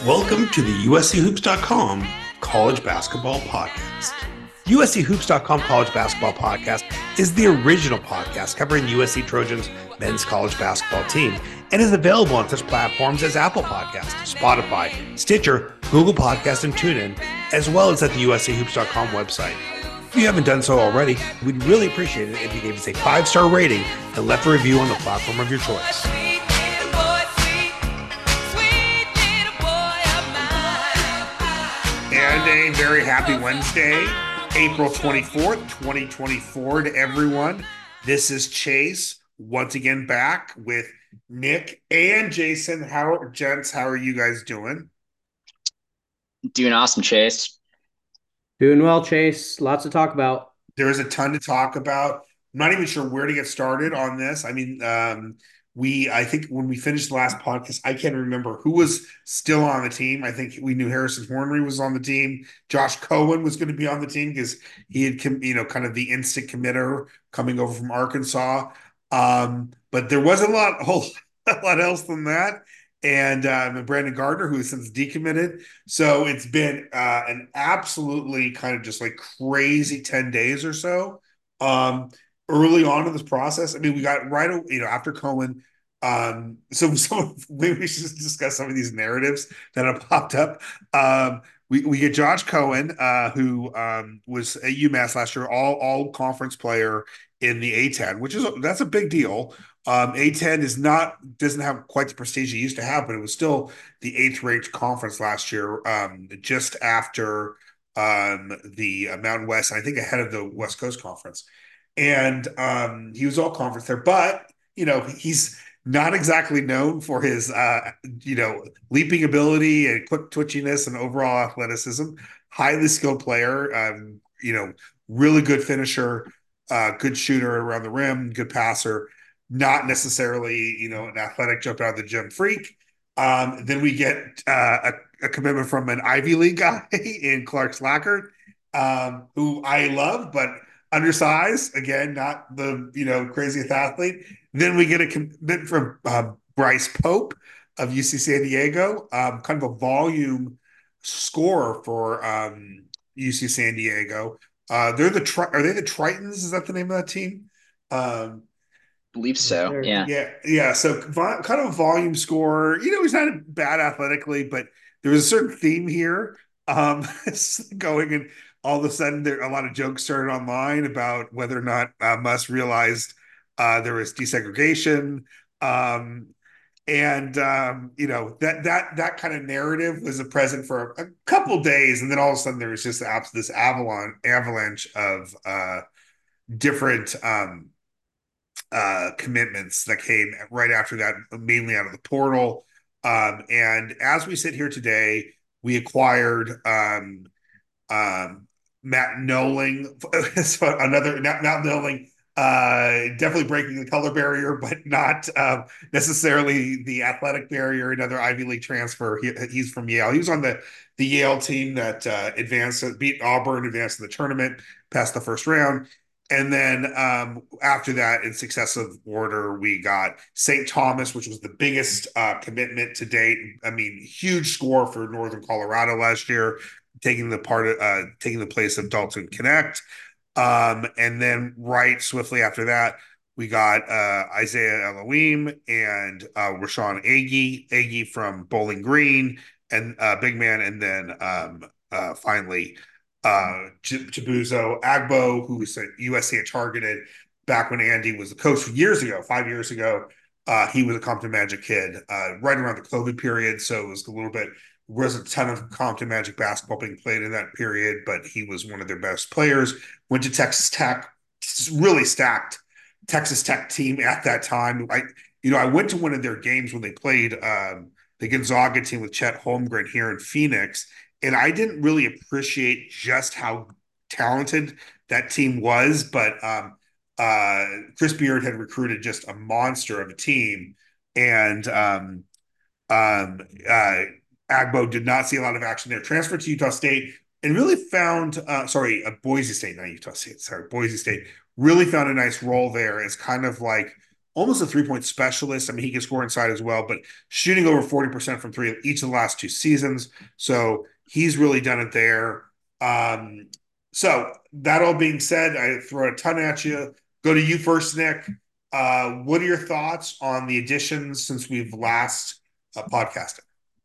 Welcome to the USCHoops.com College Basketball Podcast. USCHoops.com College Basketball Podcast is the original podcast covering USC Trojans men's college basketball team and is available on such platforms as Apple Podcasts, Spotify, Stitcher, Google Podcasts, and TuneIn, as well as at the USCHoops.com website. If you haven't done so already, we'd really appreciate it if you gave us a 5-star rating and left a review on the platform of your choice. And a very happy Wednesday, April 24th, 2024 to everyone. This is Chase, once again back with Nick and Jason. How are you guys doing? Doing awesome, Chase. Doing well, Chase. Lots to talk about. There is a ton to talk about. I'm not even sure where to get started on this. I mean, I think when we finished the last podcast, I can't remember who was still on the team. I think we knew Harrison Hornery was on the team. Josh Cohen was going to be on the team because he had, kind of the instant committer coming over from Arkansas. But there wasn't a whole lot else than that. And Brandon Gardner, who has since decommitted. So it's been an absolutely kind of just like crazy 10 days or so. Early on in this process, I mean, we got right, after Cohen. So maybe we should discuss some of these narratives that have popped up. We get Josh Cohen, who was at UMass last year, all conference player in the A10, that's a big deal. A10 doesn't have quite the prestige it used to have, but it was still the 8th ranked conference last year, just after the Mountain West, and I think ahead of the West Coast Conference. And he was all conference there, but he's not exactly known for his leaping ability and quick twitchiness and overall athleticism. Highly skilled player, really good finisher, good shooter around the rim, good passer. Not necessarily an athletic jump out of the gym freak. Then we get a commitment from an Ivy League guy in Clark Slackert, who I love, but undersized, again, not the craziest athlete. Then we get a commitment from Bryce Pope of UC San Diego, kind of a volume scorer for UC San Diego. Are they the Tritons? Is that the name of that team? Believe so. Yeah. Yeah. So kind of a volume scorer. He's not bad athletically, but there was a certain theme here going, and all of a sudden a lot of jokes started online about whether or not Muss realized there was desegregation. That kind of narrative was a present for a couple days, and then all of a sudden there was just this avalanche of different commitments that came right after that, mainly out of the portal. And as we sit here today, we acquired Matt Knowling, Matt Knowling, definitely breaking the color barrier, but not necessarily the athletic barrier. Another Ivy League transfer. He's from Yale. He was on the Yale team that beat Auburn, advanced in the tournament, passed the first round. And then after that, in successive order, we got St. Thomas, which was the biggest commitment to date. I mean, huge score for Northern Colorado last year, taking the place of Dalton Connect. And then right swiftly after that, we got Isaiah Elohim and Rashawn Agee from Bowling Green, and big man, and then finally Chibuzo Agbo, who was at USC and targeted back when Andy was the coach 5 years ago. He was a Compton Magic kid right around the COVID period, so it was wasn't a ton of Compton Magic basketball being played in that period, but he was one of their best players. Went to Texas Tech, really stacked Texas Tech team at that time. I went to one of their games when they played the Gonzaga team with Chet Holmgren here in Phoenix, and I didn't really appreciate just how talented that team was, but Chris Beard had recruited just a monster of a team, and Agbo did not see a lot of action there. Transferred to Utah State and really found, Boise State, not Utah State, sorry, Boise State, really found a nice role there as kind of like almost a 3-point specialist. I mean, he can score inside as well, but shooting over 40% from three each of the last 2 seasons. So he's really done it there. So that all being said, I throw a ton at you. Go to you first, Nick. What are your thoughts on the additions since we've last podcasted?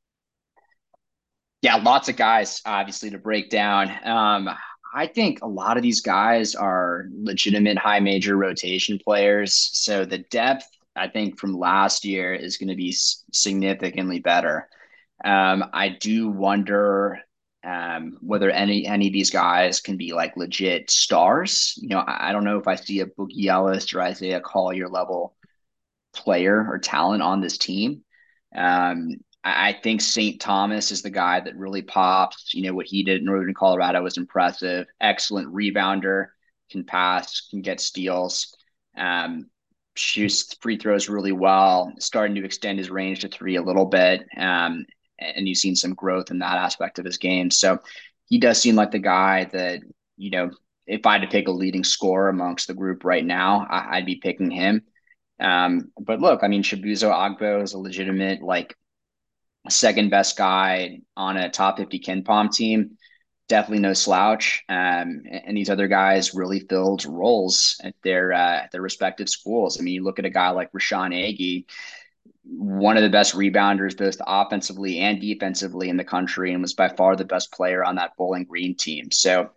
Yeah, lots of guys, obviously, to break down. I think a lot of these guys are legitimate high major rotation players. So the depth, I think, from last year is going to be significantly better. I do wonder whether any of these guys can be like legit stars. I don't know if I see a Boogie Ellis or Isaiah Collier level player or talent on this team. I think St. Thomas is the guy that really pops. What he did in Northern Colorado was impressive. Excellent rebounder, can pass, can get steals, shoots free throws really well, starting to extend his range to three a little bit. And you've seen some growth in that aspect of his game. So he does seem like the guy that, if I had to pick a leading scorer amongst the group right now, I'd be picking him. But look, I mean, Chibuzo Agbo is a legitimate, like, second best guy on a top 50 KenPom team. Definitely no slouch. And these other guys really filled roles at their respective schools. I mean, you look at a guy like Rashawn Agee, one of the best rebounders, both offensively and defensively in the country, and was by far the best player on that Bowling Green team. So,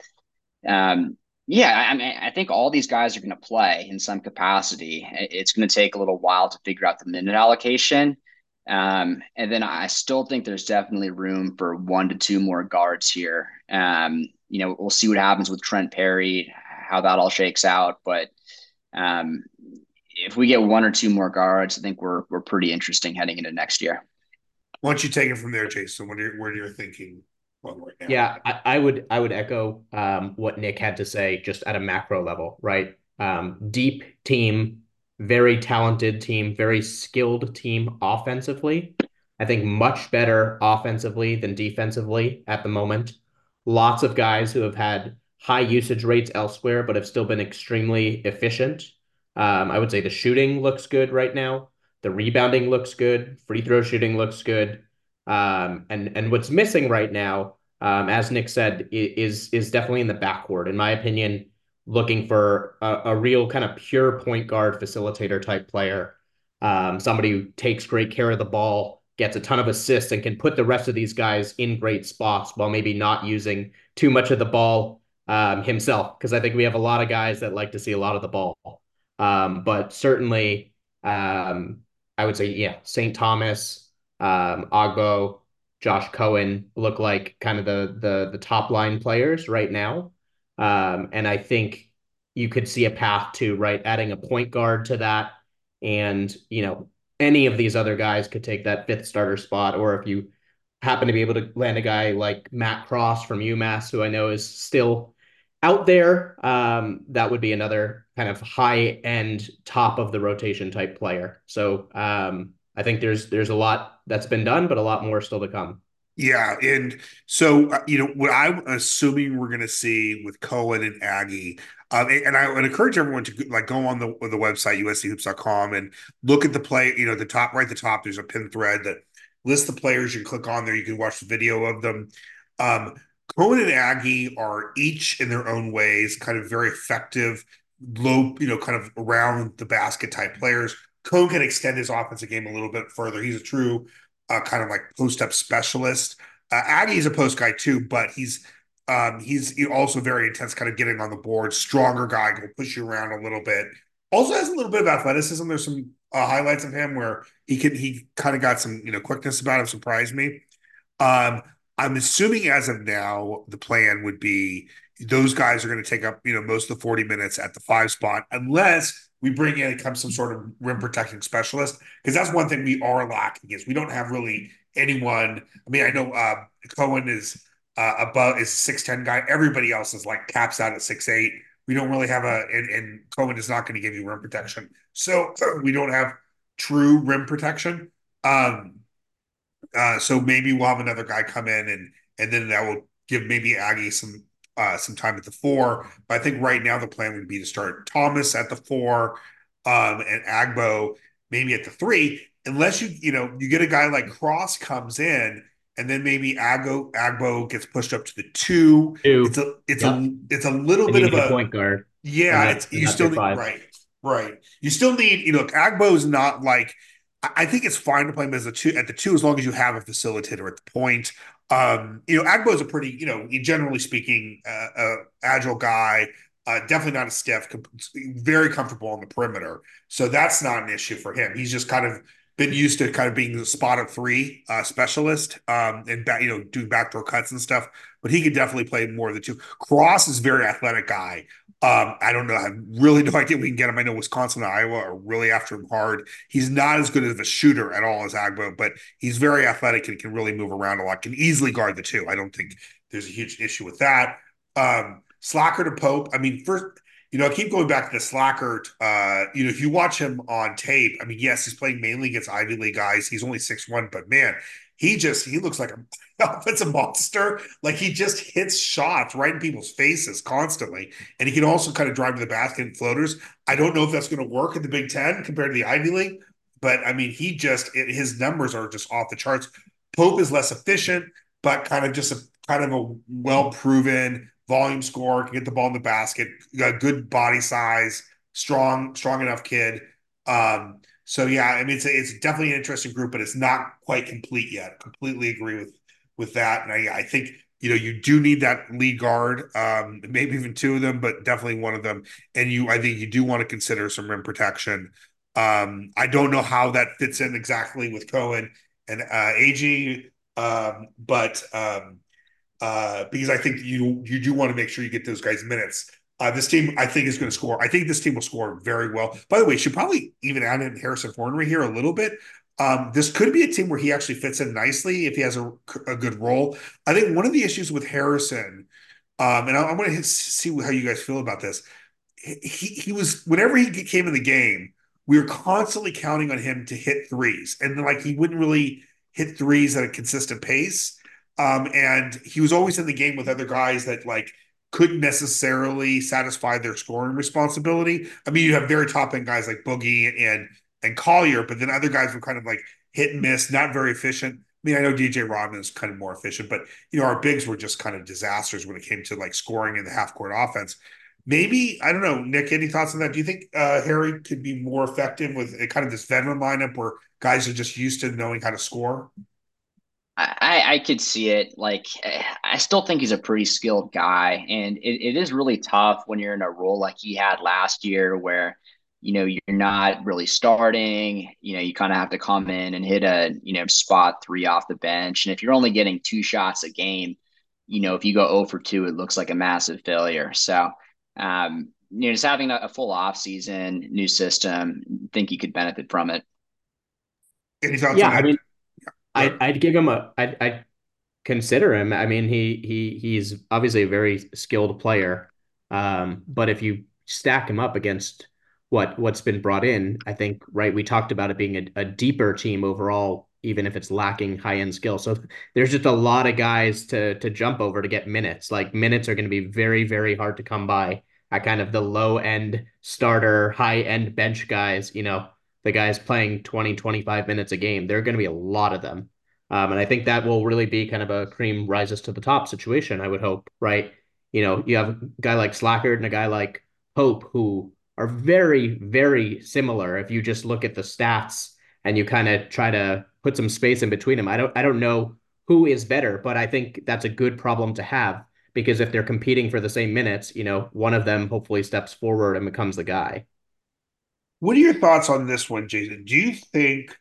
yeah, I mean, I think all these guys are going to play in some capacity. It's going to take a little while to figure out the minute allocation. And then I still think there's definitely room for 1 to 2 more guards here. We'll see what happens with Trent Perry, how that all shakes out. But if we get 1 or 2 more guards, I think we're pretty interesting heading into next year. Why don't you take it from there, Jason? Where you're thinking right now? Yeah, I would echo what Nick had to say just at a macro level, right? Deep team, very talented team, very skilled team offensively. I think much better offensively than defensively at the moment. Lots of guys who have had high usage rates elsewhere, but have still been extremely efficient. I would say the shooting looks good right now. The rebounding looks good. Free throw shooting looks good. And what's missing right now, as Nick said, is definitely in the backcourt. In my opinion, looking for a real kind of pure point guard facilitator type player, somebody who takes great care of the ball, gets a ton of assists, and can put the rest of these guys in great spots while maybe not using too much of the ball himself. Because I think we have a lot of guys that like to see a lot of the ball. But certainly, I would say, yeah, St. Thomas, Agbo, Josh Cohen look like kind of the top line players right now. And I think you could see a path to, right, adding a point guard to that. And, any of these other guys could take that fifth starter spot. Or if you happen to be able to land a guy like Matt Cross from UMass, who I know is still out there, that would be another kind of high end top of the rotation type player. So I think there's a lot that's been done, but a lot more still to come. Yeah, and so what I'm assuming we're going to see with Cohen and Aggie, and I would encourage everyone to like go on the website uschoops.com and look at the play. The top right at the top, there's a pin thread that lists the players. You can click on there. You can watch the video of them. Um, Cohen and Aggie are each in their own ways kind of very effective, low, kind of around the basket type players. Cohen can extend his offensive game a little bit further. He's a true kind of like post-up specialist. Aggie is a post guy too, but he's also very intense, kind of getting on the board. Stronger guy, can push you around a little bit. Also has a little bit of athleticism. There's some highlights of him where he kind of got some quickness about him. Surprised me. I'm assuming as of now the plan would be those guys are going to take up most of the 40 minutes at the 5 spot unless we bring in some sort of rim protecting specialist, because that's one thing we are lacking is we don't have really anyone. I mean, I know Cohen is above is 6'10" guy. Everybody else is like caps out at 6'8". We don't really have and Cohen is not going to give you rim protection, so we don't have true rim protection. So maybe we'll have another guy come in and then that will give maybe Aggie some time at the 4. But I think right now the plan would be to start Thomas at the 4, and Agbo maybe at the three, unless you get a guy like Cross comes in, and then maybe Agbo gets pushed up to the two. It's Two. a it's Yep. a it's a little And bit you of need a a point guard, yeah. It's and you that's still your need five. right. You still need look. Agbo's not like I think it's fine to play him as a two at the two as long as you have a facilitator at the point. Agbo is a pretty generally speaking agile guy. Definitely not a stiff, very comfortable on the perimeter. So that's not an issue for him. He's just kind of been used to kind of being the spot up three specialist and doing backdoor cuts and stuff. But he could definitely play more of the two. Cross is a very athletic guy. I don't know. I have really no idea we can get him. I know Wisconsin and Iowa are really after him hard. He's not as good of a shooter at all as Agbo, but he's very athletic and can really move around a lot. Can easily guard the two. I don't think there's a huge issue with that. Slacker to Pope. I mean, first, I keep going back to the Slacker. If you watch him on tape, I mean, yes, he's playing mainly against Ivy League guys. He's only 6'1", but man, he looks like an offensive monster. Like he just hits shots right in people's faces constantly, and he can also kind of drive to the basket and floaters. I don't know if that's going to work in the Big Ten compared to the Ivy League, but I mean, his numbers are just off the charts. Pope is less efficient, but kind of a well proven volume scorer, can get the ball in the basket, got good body size, strong enough kid. So yeah, I mean it's definitely an interesting group, but it's not quite complete yet. Completely agree with that, and I think you do need that lead guard, maybe even two of them, but definitely one of them. And I think you do want to consider some rim protection. I don't know how that fits in exactly with Cohen and AG, but because I think you do want to make sure you get those guys minutes. This team, I think, is going to score. I think this team will score very well. By the way, should probably even add in Harrison Hornery here a little bit. This could be a team where he actually fits in nicely if he has a good role. I think one of the issues with Harrison, and I'm going to see how you guys feel about this. He was whenever he came in the game, we were constantly counting on him to hit threes, and like he wouldn't really hit threes at a consistent pace. And he was always in the game with other guys that like couldn't necessarily satisfy their scoring responsibility. I mean, you have very top end guys like Boogie and Collier, but then other guys were kind of like hit and miss, not very efficient. I mean, I know DJ Rodman is kind of more efficient, but our bigs were just kind of disasters when it came to like scoring in the half court offense. Maybe I don't know, Nick. Any thoughts on that? Do you think Harry could be more effective with kind of this veteran lineup where guys are just used to knowing how to score? I could see it. Like, I still think he's a pretty skilled guy, and it is really tough when you're in a role like he had last year, where you're not really starting. You kind of have to come in and hit a spot three off the bench, and if you're only getting two shots a game, if you go 0 for 2, it looks like a massive failure. So, just having a full off season, new system, I think he could benefit from it. Any thoughts Yeah, on I that? mean, Good. I'd give him I'd consider him. I mean, he's obviously a very skilled player. But if you stack him up against what's been brought in, I think, right, we talked about it being a deeper team overall, even if it's lacking high-end skill. So there's just a lot of guys to jump over to get minutes. Like minutes are going to be very, very hard to come by at kind of the low-end starter, high-end bench guys, the guys playing 20, 25 minutes a game. There are going to be a lot of them. And I think that will really be kind of a cream rises to the top situation, I would hope, right? You have a guy like Slackard and a guy like Hope who are very, very similar. If you just look at the stats and you kind of try to put some space in between them, I don't know who is better, but I think that's a good problem to have because if they're competing for the same minutes, one of them hopefully steps forward and becomes the guy. What are your thoughts on this one, Jason? Do you think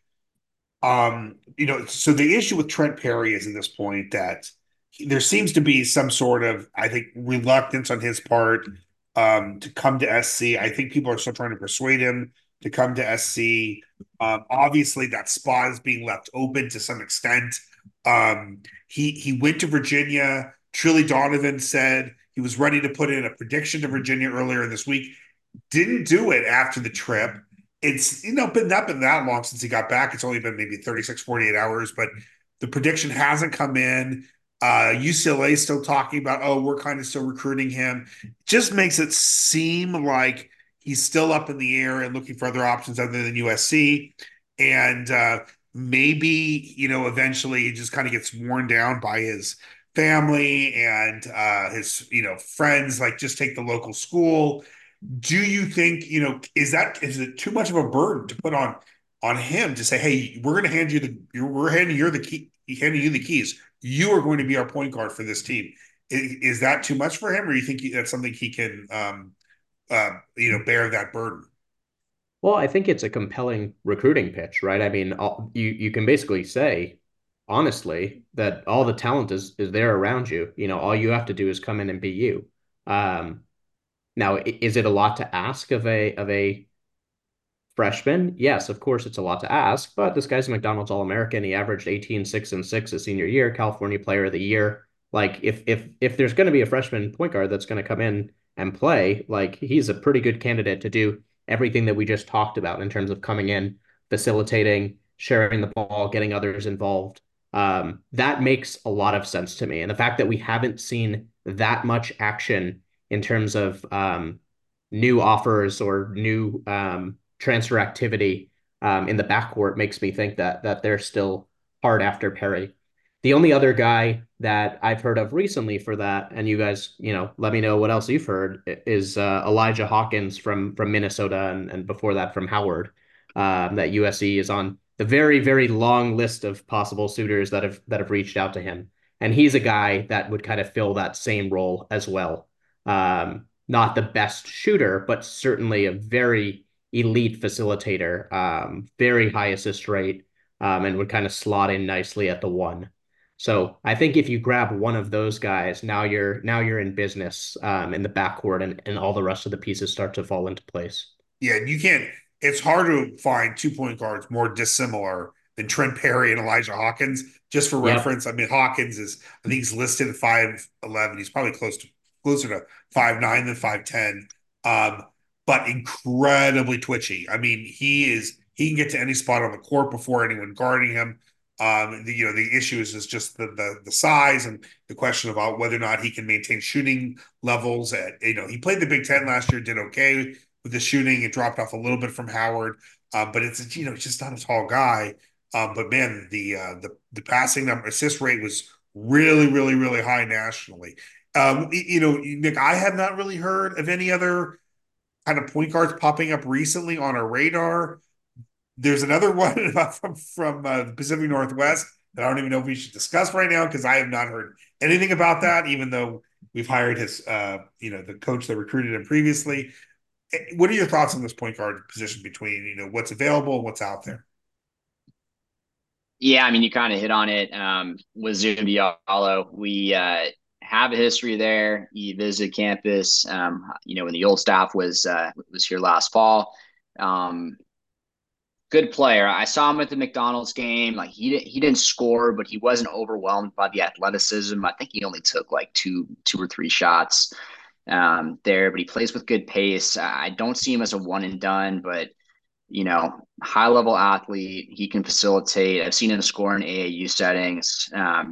so the issue with Trent Perry is at this point that there seems to be some sort of, I think, reluctance on his part to come to SC. I think people are still trying to persuade him to come to SC. Obviously, that spot is being left open to some extent. He went to Virginia. Trilly Donovan said he was ready to put in a prediction to Virginia earlier this week. Didn't do it after the trip. It's been not been that long since he got back. It's only been maybe 36, 48 hours, but the prediction hasn't come in. UCLA still talking about, oh, we're kind of still recruiting him. Just makes it seem like he's still up in the air and looking for other options other than USC. And maybe, eventually he just kind of gets worn down by his family and his, friends, like just take the local school. Do you think, is it too much of a burden to put on him to say, hey, we're going to we're handing you the key, handing you the keys. You are going to be our point guard for this team. Is that too much for him, or you think that's something he can, bear that burden? Well, I think it's a compelling recruiting pitch, right? I mean, you can basically say, honestly, that all the talent is there around you. All you have to do is come in and be you. Um, Now, is it a lot to ask of a freshman? Yes, of course it's a lot to ask, but this guy's a McDonald's All-American. He averaged 18, 6, and 6 his senior year, California Player of the Year. Like if there's going to be a freshman point guard that's going to come in and play, like he's a pretty good candidate to do everything that we just talked about in terms of coming in, facilitating, sharing the ball, getting others involved. That makes a lot of sense to me. And the fact that we haven't seen that much action in terms of new offers or new transfer activity in the backcourt makes me think that they're still hard after Perry. The only other guy that I've heard of recently for that, and you guys, let me know what else you've heard, is Elijah Hawkins from Minnesota, and before that from Howard. That USC is on the very, very long list of possible suitors that have reached out to him, and he's a guy that would kind of fill that same role as well. Not the best shooter, but certainly a very elite facilitator, very high assist rate, and would kind of slot in nicely at the one. So I think if you grab one of those guys, now you're in business in the backcourt, and all the rest of the pieces start to fall into place. Yeah, you can't. It's hard to find 2 point guards more dissimilar than Trent Perry and Elijah Hawkins. Just for Yep. reference, I mean Hawkins is, I think he's listed at 5'11". He's probably closer to 5'9" than 5'10". Um, but incredibly twitchy. I mean, he can get to any spot on the court before anyone guarding him. The issue is just the size and the question about whether or not he can maintain shooting levels. He played the Big Ten last year, did okay with the shooting. It dropped off a little bit from Howard, but it's just not a tall guy. But man, the passing number assist rate was really, really, really high nationally. Nick, I have not really heard of any other kind of point guards popping up recently on our radar. There's another one from the Pacific Northwest that I don't even know if we should discuss right now because I have not heard anything about that, even though we've hired the coach that recruited him previously. What are your thoughts on this point guard position between, what's available and what's out there? Yeah, I mean, you kind of hit on it with Zoom Diallo. We have a history there. He visited campus, when the old staff was here last fall. Um, Good player. I saw him at the McDonald's game. Like he didn't score, but he wasn't overwhelmed by the athleticism. I think he only took like two or three shots there, but he plays with good pace. I don't see him as a one and done, but high level athlete. He can facilitate. I've seen him score in AAU settings.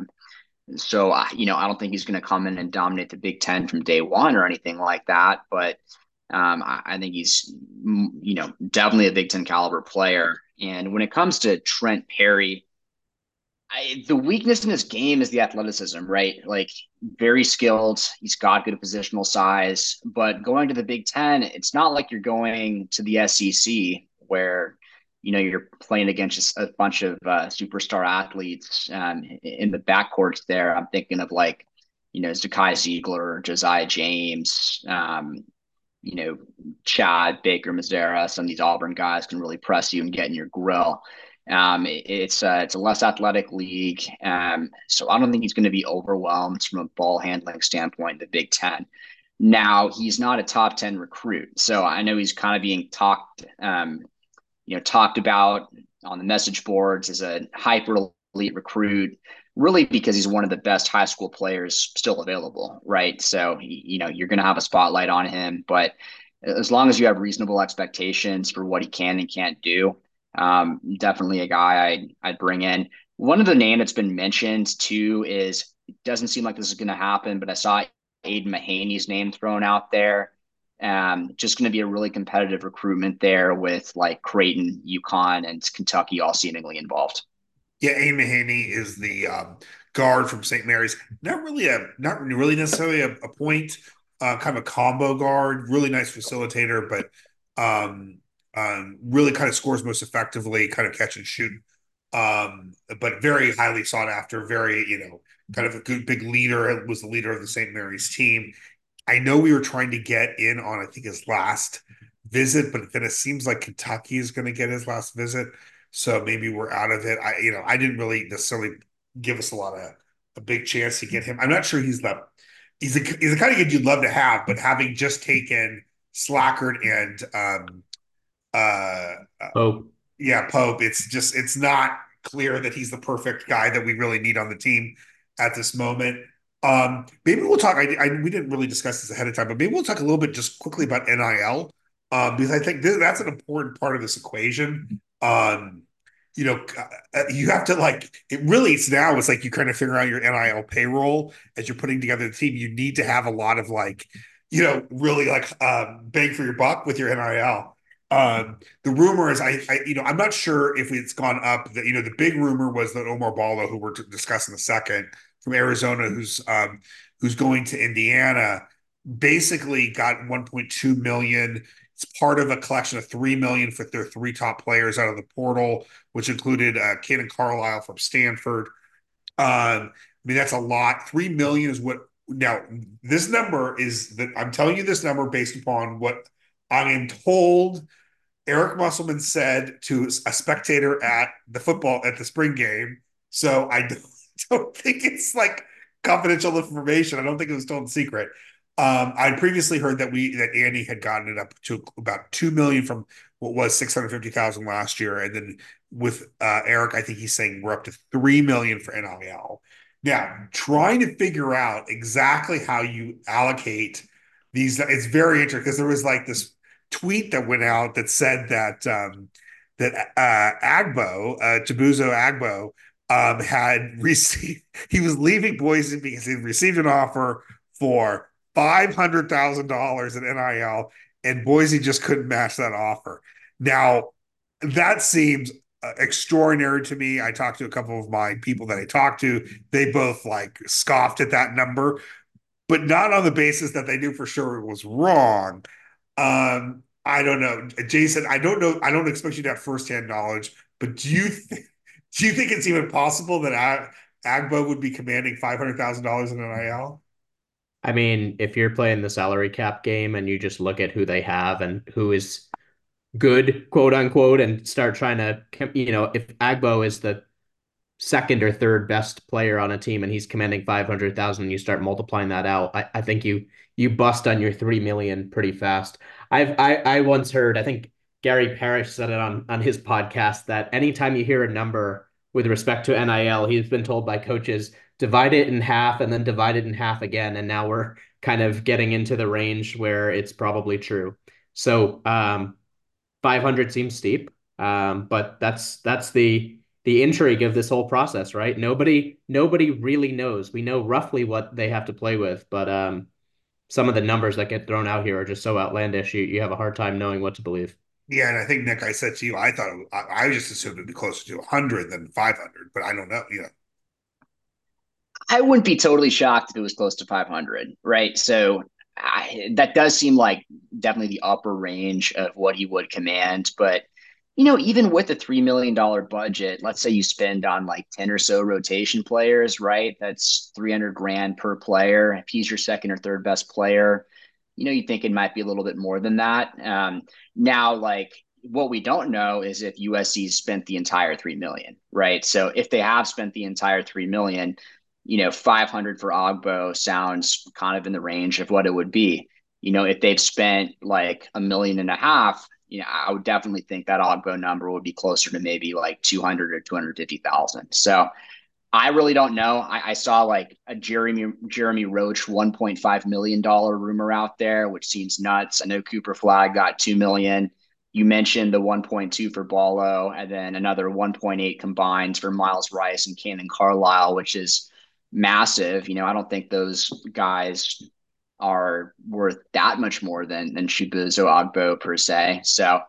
So I don't think he's going to come in and dominate the Big Ten from day one or anything like that. But I think he's definitely a Big Ten caliber player. And when it comes to Trent Perry, the weakness in his game is the athleticism, right? Like very skilled. He's got good positional size, but going to the Big Ten, it's not like you're going to the SEC where you're playing against a bunch of superstar athletes in the backcourts there. I'm thinking of like Zakai Ziegler, Josiah James, Chad Baker Mazera. Some of these Auburn guys can really press you and get in your grill. It's a less athletic league, so I don't think he's going to be overwhelmed from a ball handling standpoint in the Big Ten. Now he's not a top 10 recruit, so I know he's kind of being talked about on the message boards as a hyper elite recruit, really because he's one of the best high school players still available, right? So you're going to have a spotlight on him, but as long as you have reasonable expectations for what he can and can't do. Definitely a guy I'd bring in. One of the name that's been mentioned too is it doesn't seem like this is going to happen, but I saw Aiden Mahaney's name thrown out there. Just going to be a really competitive recruitment there with like Creighton, UConn, and Kentucky all seemingly involved. Yeah, Aiden Mahaney is the guard from St. Mary's. Not really necessarily a point, kind of a combo guard. Really nice facilitator, but um, really kind of scores most effectively, kind of catch and shoot. But very highly sought after. Very kind of a good big leader. Was the leader of the St. Mary's team. I know we were trying to get in on, I think, his last visit, but then it seems like Kentucky is going to get his last visit. So maybe we're out of it. I didn't really necessarily give us a big chance to get him. I'm not sure he's the kind of kid you'd love to have, but having just taken Slackard and uh, Oh, yeah, Pope, it's not clear that he's the perfect guy that we really need on the team at this moment. Maybe we'll talk. We didn't really discuss this ahead of time, but maybe we'll talk a little bit just quickly about NIL, because I think that's an important part of this equation. You have to like it. Really, it's like you kind of figure out your NIL payroll as you're putting together the team. You need to have a lot of like, really like bang for your buck with your NIL. The rumor is, I'm not sure if it's gone up. The big rumor was that Omar Ballo, who we're discussing in a second, from Arizona, who's going to Indiana, basically got 1.2 million. It's part of a collection of 3 million for their three top players out of the portal, which included Caden Carlisle from Stanford. I mean, that's a lot. 3 million is what. Now, this number is that I'm telling you this number based upon what I am told Eric Musselman said to a spectator at the spring game. So I don't think it's like confidential information. I don't think it was told in secret. I'd previously heard that Andy had gotten it up to about 2 million from what was 650,000 last year, and then with Eric, I think he's saying we're up to 3 million for NIL. Now, trying to figure out exactly how you allocate these, it's very interesting because there was like this tweet that went out that said that Agbo, Chibuzo Agbo, had received. He was leaving Boise because he received an offer for $500,000 in NIL, and Boise just couldn't match that offer. Now, that seems extraordinary to me. I talked to a couple of my people that I talked to. They both like scoffed at that number, but not on the basis that they knew for sure it was wrong. I don't know, Jason. I don't know. I don't expect you to have firsthand knowledge, but do you think it's even possible that Agbo would be commanding $500,000 in NIL? I mean, if you're playing the salary cap game and you just look at who they have and who is good, quote unquote, and start trying to, if Agbo is the second or third best player on a team and he's commanding 500,000 and you start multiplying that out, I think you bust on your 3 million pretty fast. I once heard, I think Gary Parrish said it on his podcast, that anytime you hear a number with respect to NIL, he's been told by coaches, divide it in half and then divide it in half again. And now we're kind of getting into the range where it's probably true. So 500 seems steep. But that's the intrigue of this whole process, right? Nobody really knows. We know roughly what they have to play with, but some of the numbers that get thrown out here are just so outlandish. You have a hard time knowing what to believe. Yeah, and I think Nick, I said to you, I thought I just assumed it'd be closer to 100 than 500, but I don't know. I wouldn't be totally shocked if it was close to 500, right? So that does seem like definitely the upper range of what he would command. But, even with a $3 million budget, let's say you spend on like 10 or so rotation players, right? That's 300 grand per player. If he's your second or third best player, you think it might be a little bit more than that. Now, like, what we don't know is if USC spent the entire 3 million, right? So if they have spent the entire 3 million, 500 for Ogbo sounds kind of in the range of what it would be. If they've spent like 1.5 million, I would definitely think that Ogbo number would be closer to maybe like 200 or 250,000. So I really don't know. I saw like a Jeremy Roach $1.5 million rumor out there, which seems nuts. I know Cooper Flag got 2 million. You mentioned the 1.2 for Ballo, and then another 1.8 combined for Miles Rice and Cannon Carlisle, which is massive. I don't think those guys are worth that much more than Chibuzo Agbo per se. So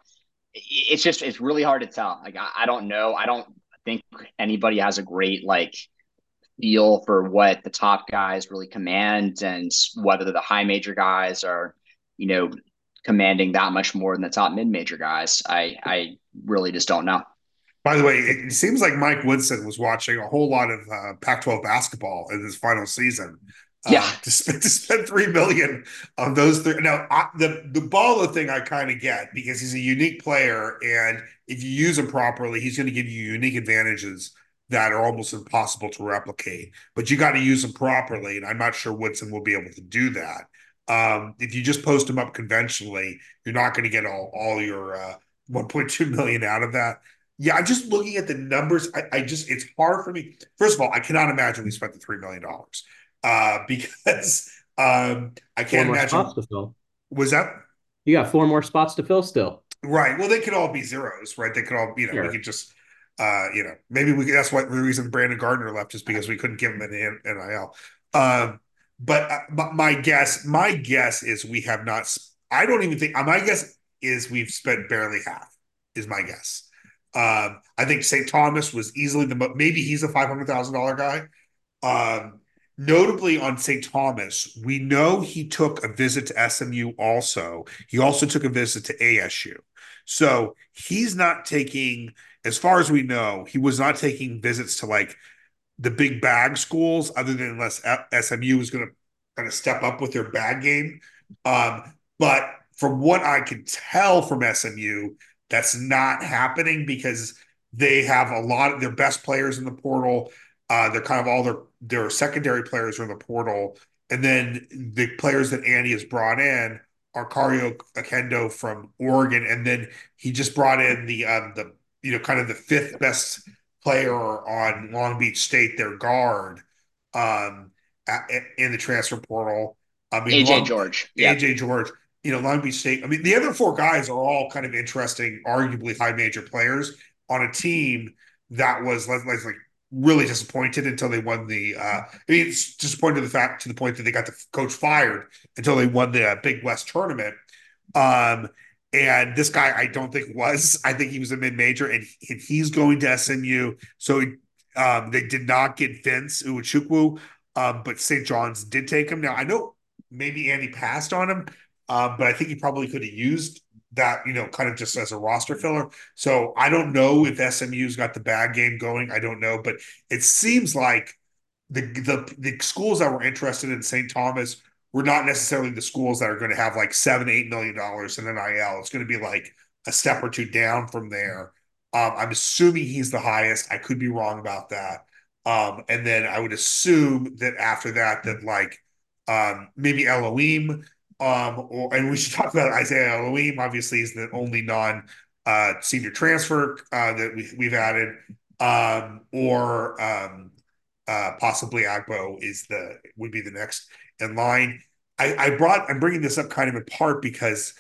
it's really hard to tell. Like I don't know. I don't think anybody has a great like feel for what the top guys really command and whether the high major guys are, you know, commanding that much more than the top mid major guys. I really just don't know. By the way, it seems like Mike Woodson was watching a whole lot of Pac-12 basketball in his final season. Yeah. To spend 3 million on those three. Now, the Balla thing I kind of get because he's a unique player, and if you use him properly, he's going to give you unique advantages that are almost impossible to replicate. But you got to use him properly, and I'm not sure Woodson will be able to do that. If you just post him up conventionally, you're not going to get all your 1.2 million out of that. Yeah, I'm just looking at the numbers. I just it's hard for me. First of all, I cannot imagine we spent the $3 million because I Four can't more spots imagine. to fill. Was that You got four more spots to fill still. right? Well, they could all be zeros, right? They could all, we Sure. could just, maybe we. That's what the reason Brandon Gardner left is because we couldn't give him an NIL. Um, but my guess is we have not. I don't even think. My guess is we've spent barely half. Is my guess. I think St. Thomas was easily maybe he's a $500,000 guy. Um, Notably on St. Thomas, we know he took a visit to SMU also. He also took a visit to ASU. So he's not taking, as far as we know, he was not taking visits to like the big bag schools, other than unless SMU was going to kind of step up with their bag game. But from what I can tell from SMU, that's not happening because they have a lot of their best players in the portal. They're kind of all their secondary players are in the portal, and then the players that Andy has brought in are Kario Akendo from Oregon, and then he just brought in the kind of the fifth best player on Long Beach State, their guard, um, in the transfer portal. I mean, AJ George. Yep. AJ George, Long Beach State. I mean, the other four guys are all kind of interesting, arguably high major players on a team that was like really disappointed until they won the. I mean, it's disappointed to the point that they got the coach fired until they won the Big West tournament. Um, and this guy, I don't think was. I think he was a mid major, and he's going to SMU. So they did not get Vince Uwachukwu, but St. John's did take him. Now I know maybe Andy passed on him, but I think he probably could have used that, kind of just as a roster filler. So I don't know if SMU's got the bag game going. I don't know, but it seems like the schools that were interested in St. Thomas were not necessarily the schools that are going to have like $7-8 million in NIL. It's going to be like a step or two down from there. I'm assuming he's the highest. I could be wrong about that. And then I would assume that after that, that like maybe Elohim, and we should talk about Isaiah Elohim. Obviously, is the only non senior transfer that we've added, or possibly Agbo would be the next in line. I'm bringing this up kind of in part because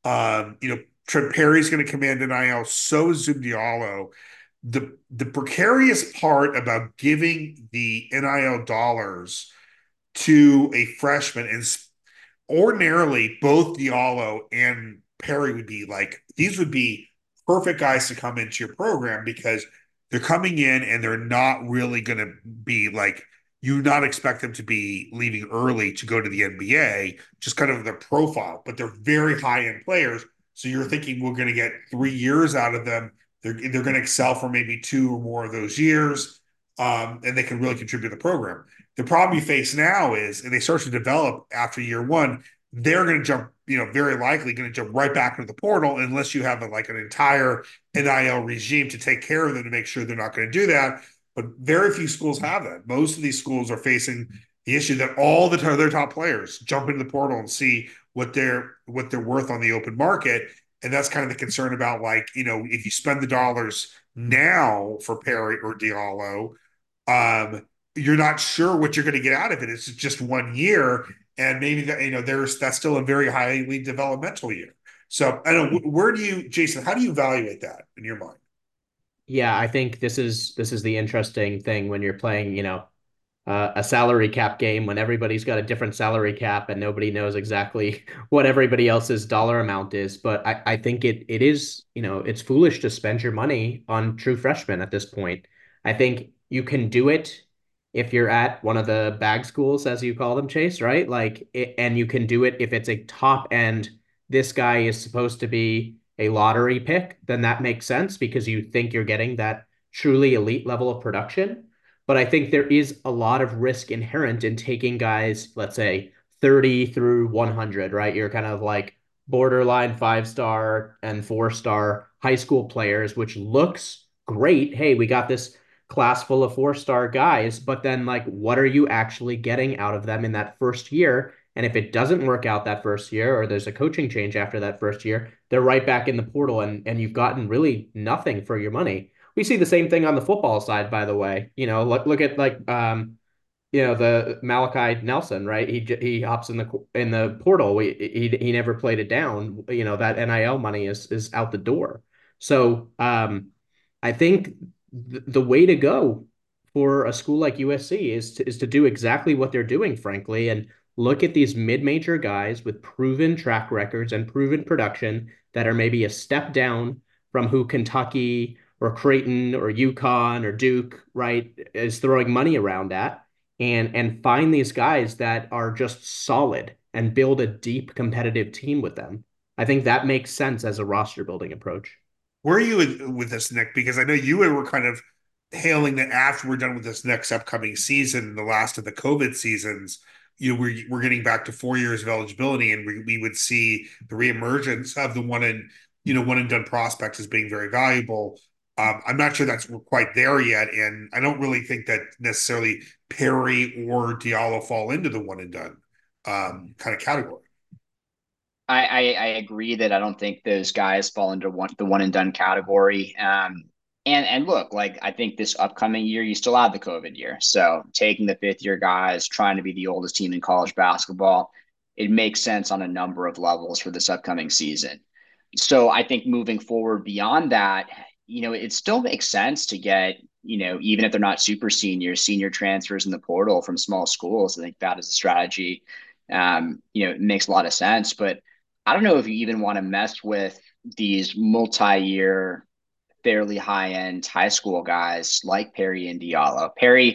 Trent Perry's going to command an IL. So is Zoom Diallo. The precarious part about giving the NIL dollars to a freshman, and ordinarily both Diallo and Perry would be like, these would be perfect guys to come into your program because they're coming in and they're not really going to be like, you not expect them to be leaving early to go to the NBA, just kind of their profile, but they're very high end players. So you're thinking we're going to get 3 years out of them. They're going to excel for maybe two or more of those years, and they can really contribute to the program. The problem you face now is, and they start to develop after year one, they're going to jump, very likely going to jump right back into the portal unless you have like an entire NIL regime to take care of them to make sure they're not going to do that. But very few schools have that. Most of these schools are facing the issue that all their top players jump into the portal and see what they're worth on the open market. And that's kind of the concern about like, if you spend the dollars now for Perry or Diallo, you're not sure what you're going to get out of it. It's just 1 year, and maybe that's still a very highly developmental year. So I don't know. Where do you, Jason? How do you evaluate that in your mind? Yeah, I think this is the interesting thing when you're playing, a salary cap game when everybody's got a different salary cap and nobody knows exactly what everybody else's dollar amount is. But I think it is, it's foolish to spend your money on true freshmen at this point. I think you can do it if you're at one of the bag schools, as you call them, Chase, right? And you can do it if it's a top end, this guy is supposed to be a lottery pick, then that makes sense because you think you're getting that truly elite level of production. But I think there is a lot of risk inherent in taking guys, let's say 30 through 100, right? You're kind of like borderline 5-star and 4-star high school players, which looks great. Hey, we got this class full of 4-star guys, but then like, what are you actually getting out of them in that first year? And if it doesn't work out that first year, or there's a coaching change after that first year, they're right back in the portal and you've gotten really nothing for your money. We see the same thing on the football side, by the way. Look at like the Malachi Nelson, right? He hops in the portal. He never played it down. That NIL money is out the door. So I think the way to go for a school like USC is to do exactly what they're doing, frankly, and look at these mid-major guys with proven track records and proven production that are maybe a step down from who Kentucky or Creighton or UConn or Duke, right, is throwing money around at, and find these guys that are just solid and build a deep competitive team with them. I think that makes sense as a roster building approach. Where are you with this, Nick? Because I know you were kind of hailing that after we're done with this next upcoming season, the last of the COVID seasons, we're getting back to 4 years of eligibility, and we would see the reemergence of the one and done prospects as being very valuable. I'm not sure that's we're quite there yet, and I don't really think that necessarily Perry or Diallo fall into the one and done kind of category. I agree that I don't think those guys fall into the one and done category. And look, like I think this upcoming year, you still have the COVID year. So taking the fifth year guys, trying to be the oldest team in college basketball, it makes sense on a number of levels for this upcoming season. So I think moving forward beyond that, it still makes sense to get, even if they're not super seniors, senior transfers in the portal from small schools. I think that is a strategy. It makes a lot of sense, but I don't know if you even want to mess with these multi-year, fairly high-end high school guys like Perry and Diallo.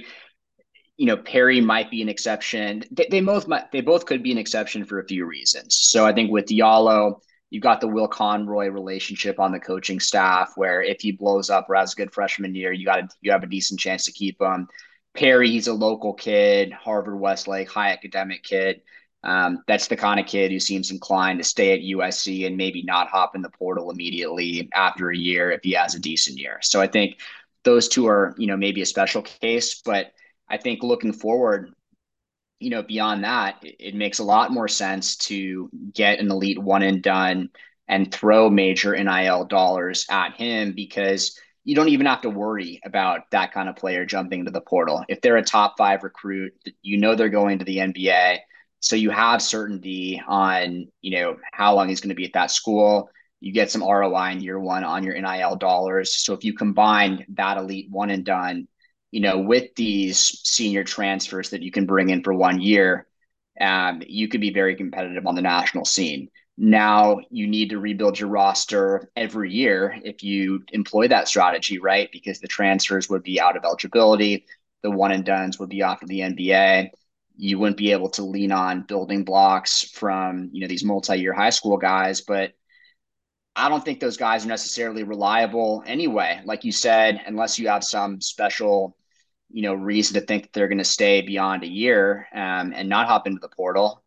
Perry might be an exception. They both could be an exception for a few reasons. So I think with Diallo, you've got the Will Conroy relationship on the coaching staff, where if he blows up or has a good freshman year, you have a decent chance to keep him. Perry, he's a local kid, Harvard Westlake, high academic kid. That's the kind of kid who seems inclined to stay at USC and maybe not hop in the portal immediately after a year if he has a decent year. So I think those two are, maybe a special case, but I think looking forward, beyond that, it makes a lot more sense to get an elite one and done and throw major NIL dollars at him, because you don't even have to worry about that kind of player jumping into the portal. If they're a top 5 recruit, they're going to the NBA. So you have certainty on, how long he's going to be at that school. You get some ROI in year one on your NIL dollars. So if you combine that elite one and done, with these senior transfers that you can bring in for 1 year, you could be very competitive on the national scene. Now you need to rebuild your roster every year if you employ that strategy, right? Because the transfers would be out of eligibility, the one and dones would be off of the NBA. You wouldn't be able to lean on building blocks from these multi-year high school guys, but I don't think those guys are necessarily reliable anyway. Like you said, unless you have some special reason to think that they're going to stay beyond a year and not hop into the portal.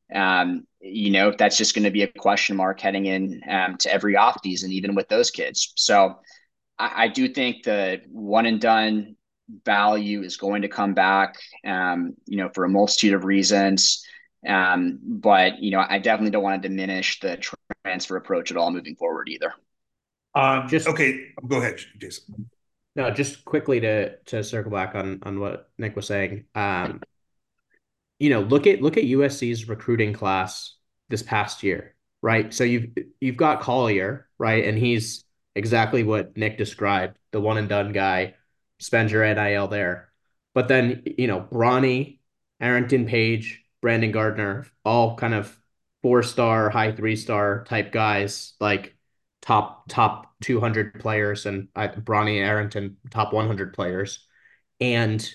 That's just going to be a question mark heading in to every offseason, even with those kids. So I do think the one and done value is going to come back, for a multitude of reasons. But I definitely don't want to diminish the transfer approach at all moving forward either. Just Okay, go ahead, Jason. No, just quickly to circle back on what Nick was saying. Look at USC's recruiting class this past year, right? So you've got Collier, right? And he's exactly what Nick described, the one and done guy, spend your NIL there. But then, Bronny, Arrington Page, Brandon Gardner, all kind of 4-star, high 3-star type guys, like top 200 players, and Bronny and Arrington top 100 players. And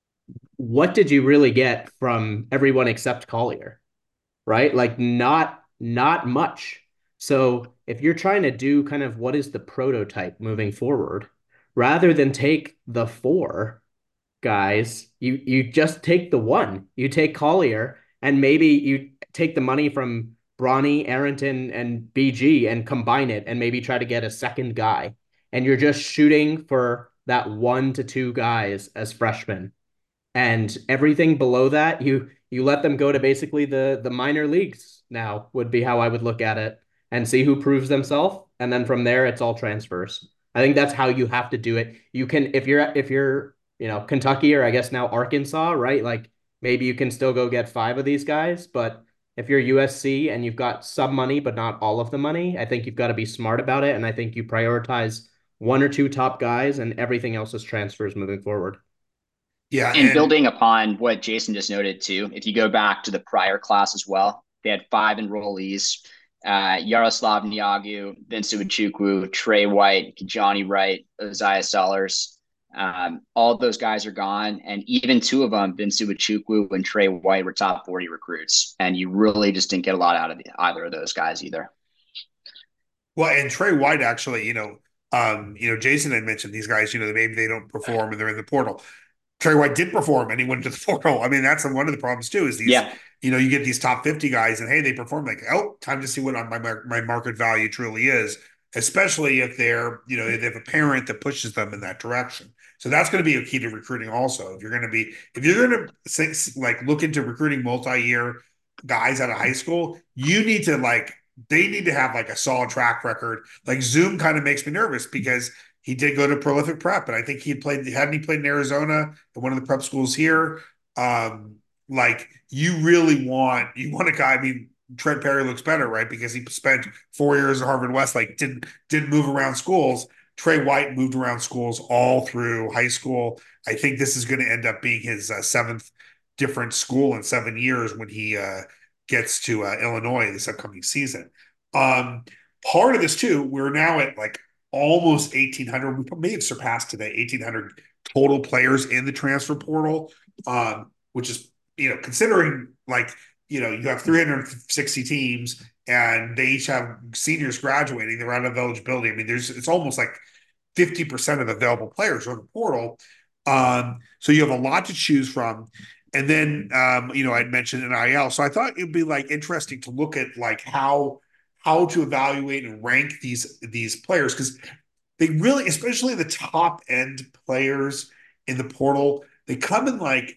what did you really get from everyone except Collier? Right? Like not much. So if you're trying to do kind of what is the prototype moving forward, rather than take the four guys, you just take the one. You take Collier, and maybe you take the money from Bronny, Arrington, and BG and combine it and maybe try to get a second guy. And you're just shooting for that 1 to 2 guys as freshmen, and everything below that you let them go to basically the minor leagues now, would be how I would look at it, and see who proves themselves, and then from there it's all transfers. I think that's how you have to do it. You can, if you're Kentucky, or I guess now Arkansas, right? Like, maybe you can still go get 5 of these guys, but if you're USC and you've got some money but not all of the money, I think you've got to be smart about it, and I think you prioritize 1 or 2 top guys, and everything else is transfers moving forward. Yeah, And and building upon what Jason just noted too, if you go back to the prior class as well, they had 5 enrollees: Yaroslav Niagu, Vince Iwuchukwu, Trey White, Johnny Wright, Isaiah Sellers. All of those guys are gone, and even 2 of them, Vince Iwuchukwu and Trey White, were top 40 recruits, and you really just didn't get a lot out of either of those guys either. well, and Trey White actually, Jason had mentioned these guys, maybe they don't perform and they're in the portal. Trey White did perform and he went to the portal. I mean, that's one of the problems too, is these, Yeah, you get these top 50 guys and hey, they perform, like, oh, time to see what my market value truly is, especially if they have a parent that pushes them in that direction. So that's going to be a key to recruiting also. If you're going to like look into recruiting multi-year guys out of high school, they need to have like a solid track record. Like Zoom kind of makes me nervous because he did go to prolific prep, and I think hadn't he played in Arizona at one of the prep schools here. Like you want a guy. I mean, Trent Perry looks better, right? Because he spent 4 years at Harvard West, like didn't move around schools. Trey White moved around schools all through high school. I think this is going to end up being his seventh different school in 7 years when he gets to Illinois this upcoming season. Um, Part of this too, we're now at like almost 1,800. We may have surpassed today 1,800 total players in the transfer portal, which is, considering like, you have 360 teams and they each have seniors graduating, they're out of eligibility. I mean, it's almost like 50% of the available players are in the portal. So you have a lot to choose from. And then, I'd mentioned NIL. So I thought it'd be like interesting to look at like how to evaluate and rank these players, because they really, especially the top end players in the portal, they come in like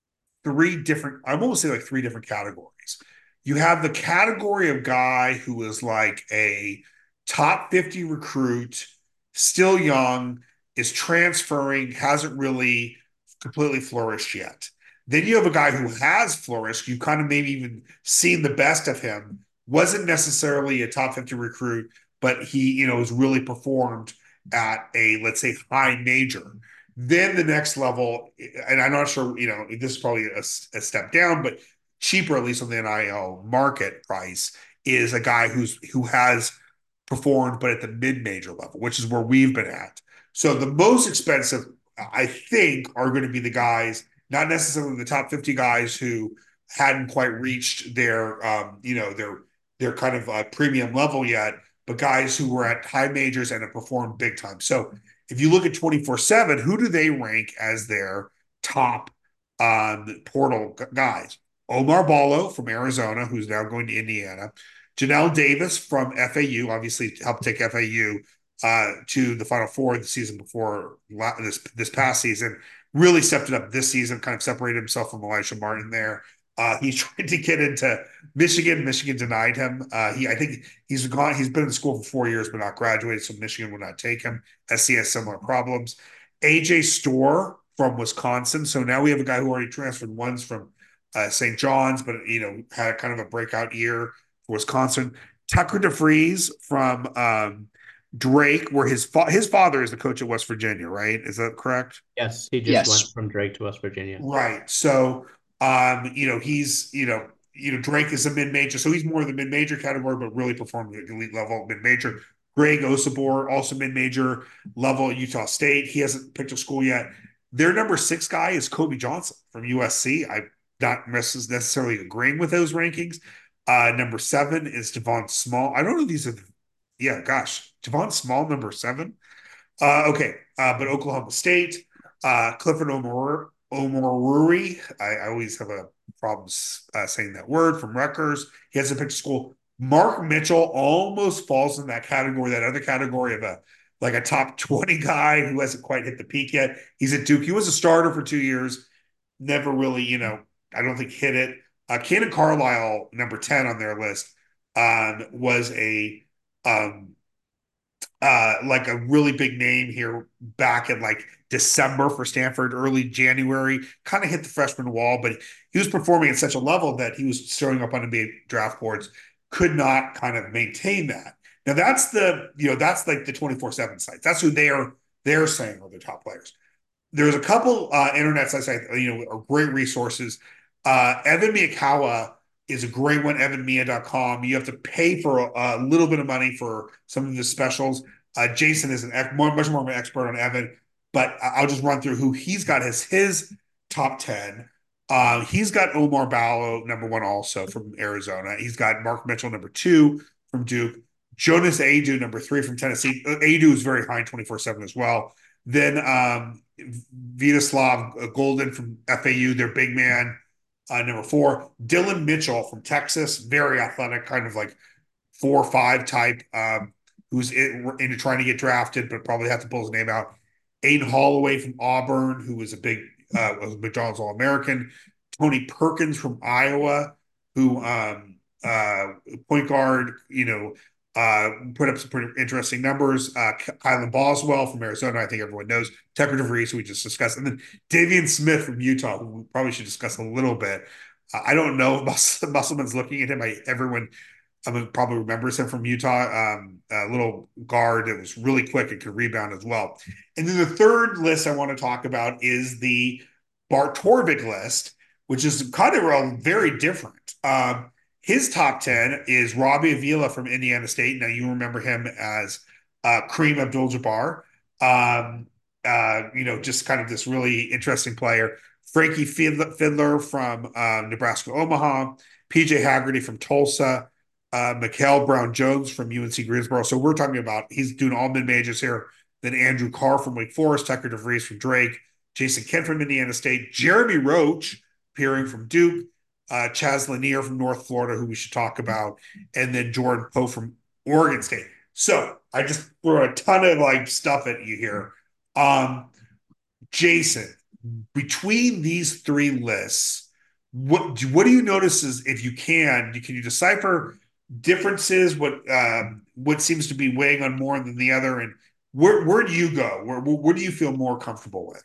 I'm almost say like 3 different categories. You have the category of guy who is like a top 50 recruit, still young, is transferring, hasn't really completely flourished yet. Then you have a guy who has flourished. You kind of maybe even seen the best of him. Wasn't necessarily a top 50 recruit, but he, has really performed at a, let's say, high major. Then the next level, and I'm not sure, this is probably a step down, but cheaper, at least on the NIL market price, is a guy who has performed, but at the mid-major level, which is where we've been at. So the most expensive, I think, are going to be the guys, not necessarily the top 50 guys who hadn't quite reached their kind of premium level yet, but guys who were at high majors and have performed big time. So if you look at 24/7, who do they rank as their top portal guys? Omar Ballo from Arizona, who's now going to Indiana. Janelle Davis from FAU, obviously helped take FAU to the Final Four the season before this past season. Really stepped it up this season, kind of separated himself from Elisha Martin there. He tried to get into Michigan. Michigan denied him. I think he's gone. He's been in the school for 4 years, but not graduated, so Michigan would not take him. SC has similar problems. AJ Storr from Wisconsin. So now we have a guy who already transferred once from St. John's, but had kind of a breakout year for Wisconsin. Tucker DeFries from Drake, where his father is the coach at West Virginia, right? Is that correct? Yes, he just went Yes. from Drake to West Virginia. Right. So, he's, Drake is a mid-major, so he's more of the mid-major category, but really performing at elite level mid-major. Greg Osibor, also mid-major level at Utah State. He hasn't picked a school yet. Their number 6 guy is Kobe Johnson from USC. I'm not necessarily agreeing with those rankings. Number 7 is Javon Small. I don't know if these are, yeah, gosh, Javon Small, number 7. Okay, but Oklahoma State, Clifford Omoruri. I always have a problem saying that word, from Rutgers. He hasn't picked a school. Mark Mitchell almost falls in that category, that other category of a top 20 guy who hasn't quite hit the peak yet. He's at Duke. He was a starter for 2 years, never really, I don't think hit it. Cannon Carlisle, number 10 on their list, was um, like a really big name here back in like December for Stanford, early January, kind of hit the freshman wall, but he was performing at such a level that he was showing up on NBA draft boards, could not kind of maintain that. Now that's like the 24/7 sites. That's who they're saying are the top players. There's a couple internet sites are great resources. Evan Miyakawa is a great one, evanmia.com. You have to pay for a little bit of money for some of the specials. Jason is much more of an expert on Evan, but I'll just run through who he's got as his top 10. He's got Omar Ballo, number 1, also from Arizona. He's got Mark Mitchell, number 2 from Duke. Jonas Adu, number 3 from Tennessee. Adu is very high in 24/7 as well. Then Vidaslav Golden from FAU, their big man, number 4. Dylan Mitchell from Texas, very athletic, kind of like 4 or 5 type, who's into trying to get drafted, but probably have to pull his name out. Aiden Holloway from Auburn, who was a big McDonald's All-American. Tony Perkins from Iowa, who point guard, put up some pretty interesting numbers. Kylan Boswell from Arizona, I think everyone knows. Tucker DeVries, who we just discussed. And then Davian Smith from Utah, who we probably should discuss a little bit. I don't know if Musselman's looking at him. Everyone probably remembers him from Utah. A little guard that was really quick and could rebound as well. And then the third list I want to talk about is the Bart Torvik list, which is kind of very different. His top 10 is Robbie Avila from Indiana State. Now, you remember him as Kareem Abdul-Jabbar. Just kind of this really interesting player. Frankie Fiddler from Nebraska Omaha. PJ Haggerty from Tulsa. Mikael Brown-Jones from UNC Greensboro. So we're talking about, he's doing all mid-majors here. Then Andrew Carr from Wake Forest. Tucker DeVries from Drake. Jason Kent from Indiana State. Jeremy Roach, appearing from Duke. Chaz Lanier from North Florida, who we should talk about, and then Jordan Poe from Oregon State. So I just threw a ton of stuff at you here. Jason, between these 3 lists, what do you notice is, if you can you decipher differences? What seems to be weighing on more than the other, and where do you go? Where do you feel more comfortable with?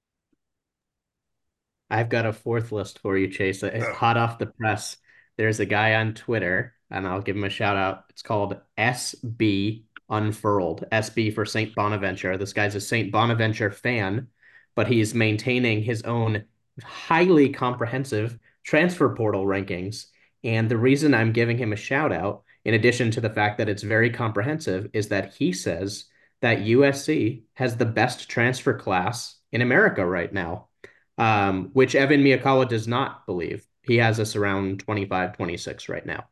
I've got a 4th list for you, Chase. Oh. Hot off the press. There's a guy on Twitter, and I'll give him a shout out. It's called SB Unfurled. SB for St. Bonaventure. This guy's a St. Bonaventure fan, but he's maintaining his own highly comprehensive transfer portal rankings. And the reason I'm giving him a shout out, in addition to the fact that it's very comprehensive, is that he says that USC has the best transfer class in America right now, which Evan Miyakawa does not believe. He has us around 25, 26 right now.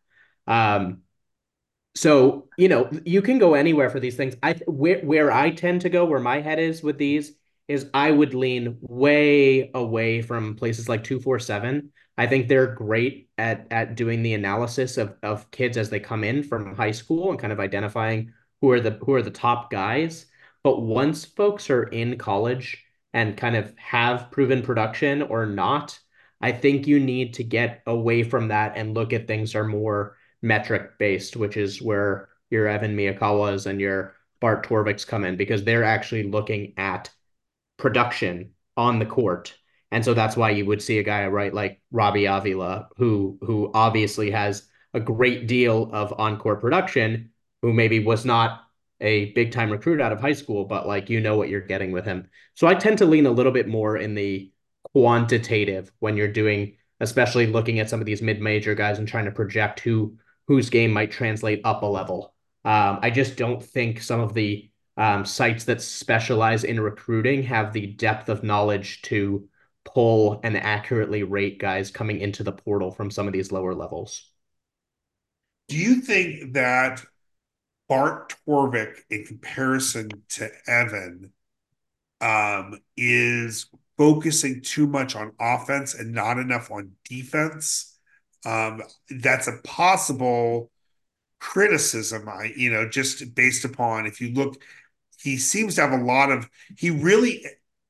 So, you can go anywhere for these things. Where I tend to go, where my head is with these, is I would lean way away from places like 247. I think they're great at doing the analysis of kids as they come in from high school and kind of identifying who are the top guys. But once folks are in college and kind of have proven production or not, I think you need to get away from that and look at things are more metric based, which is where your Evan Miyakawas and your Bart Torviks come in, because they're actually looking at production on the court. And so that's why you would see a guy, right, like Robbie Avila, who obviously has a great deal of on-court production, who maybe was not a big time recruit out of high school, but like you know what you're getting with him. So I tend to lean a little bit more in the quantitative when you're doing, especially looking at some of these mid-major guys and trying to project whose game might translate up a level. I just don't think some of the sites that specialize in recruiting have the depth of knowledge to pull and accurately rate guys coming into the portal from some of these lower levels. Do you think that Bart Torvik, in comparison to Evan, is focusing too much on offense and not enough on defense? That's a possible criticism. Just based upon, if you look, he seems to have a lot of. He really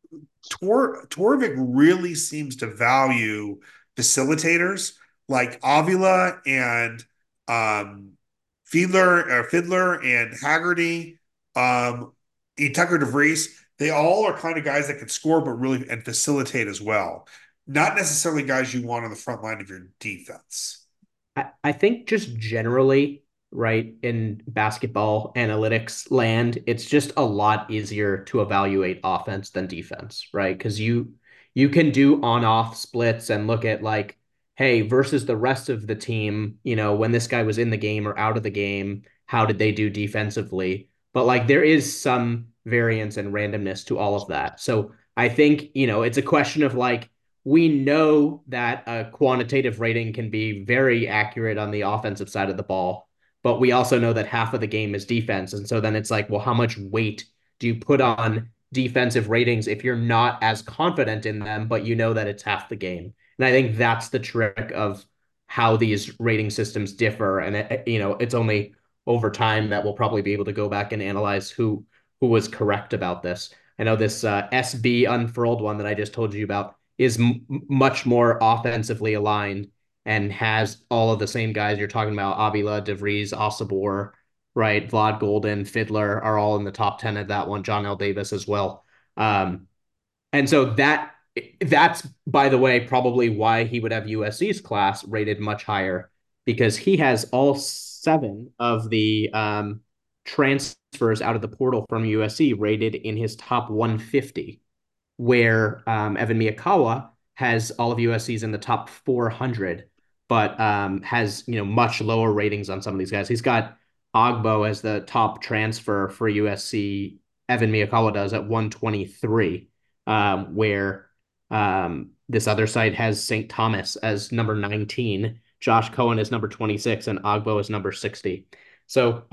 Torvik really seems to value facilitators like Avila and um, Fiedler and Haggerty, Tucker DeVries. They all are kind of guys that can score, but really and facilitate as well. Not necessarily guys you want on the front line of your defense. I think just generally, right, in basketball analytics land, it's just a lot easier to evaluate offense than defense, right? Because you can do on-off splits and look at like, hey, versus the rest of the team, when this guy was in the game or out of the game, how did they do defensively? But like there is some variance and randomness to all of that. So I think, it's a question of like we know that a quantitative rating can be very accurate on the offensive side of the ball, but we also know that half of the game is defense. And so then it's like, well, how much weight do you put on defensive ratings if you're not as confident in them, but you know that it's half the game? And I think that's the trick of how these rating systems differ. And it's only over time that we'll probably be able to go back and analyze who was correct about this. I know this SB unfurled one that I just told you about is much more offensively aligned and has all of the same guys you're talking about. Avila, DeVries, Osabor, right? Vlad Golden, Fiddler are all in the top 10 of that one. John L. Davis as well. And so that's, by the way, probably why he would have USC's class rated much higher, because he has all 7 of the transfers out of the portal from USC rated in his top 150, where Evan Miyakawa has all of USC's in the top 400, but has much lower ratings on some of these guys. He's got Ogbo as the top transfer for USC. Evan Miyakawa does at 123, where this other site has St. Thomas as number 19, Josh Cohen is number 26, and Ogbo is number 60. So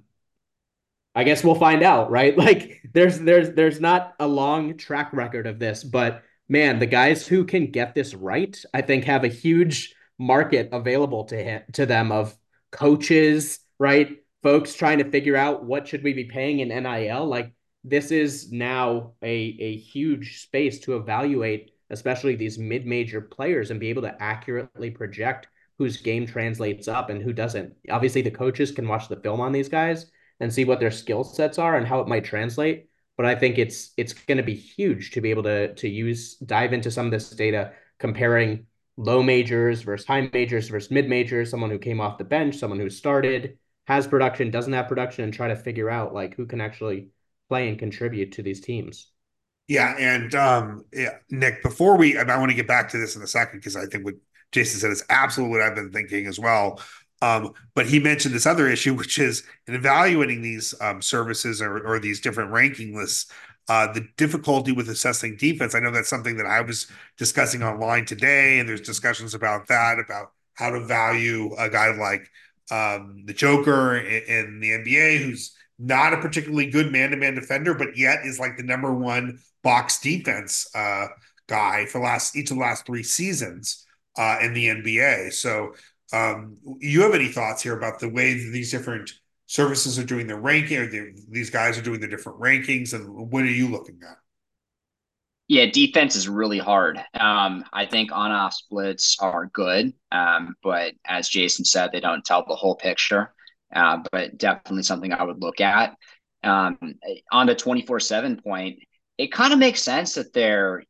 I guess we'll find out, right? Like there's not a long track record of this, but man, the guys who can get this right, I think have a huge market available to them of coaches, right? Folks trying to figure out what should we be paying in NIL. Like this is now a huge space to evaluate, especially these mid-major players, and be able to accurately project whose game translates up and who doesn't. Obviously, the coaches can watch the film on these guys and see what their skill sets are and how it might translate. But I think it's going to be huge to be able to dive into some of this data, comparing low majors versus high majors versus mid majors, someone who came off the bench, someone who started, has production, doesn't have production, and try to figure out like who can actually play and contribute to these teams. Yeah, and Nick, and I want to get back to this in a second because I think what Jason said is absolutely what I've been thinking as well. But he mentioned this other issue, which is in evaluating these services or these different ranking lists, the difficulty with assessing defense. I know that's something that I was discussing online today, and there's discussions about that, about how to value a guy like the Joker in the NBA, who's not a particularly good man-to-man defender, but yet is like the number one box defense guy for each of the last 3 seasons in the NBA. So, you have any thoughts here about the way that these different services are doing their ranking, or these guys are doing the different rankings, and what are you looking at? Yeah, defense is really hard. I think on-off splits are good, but as Jason said, they don't tell the whole picture. But definitely something I would look at. Um, on the 24/7 point, it kind of makes sense that they're,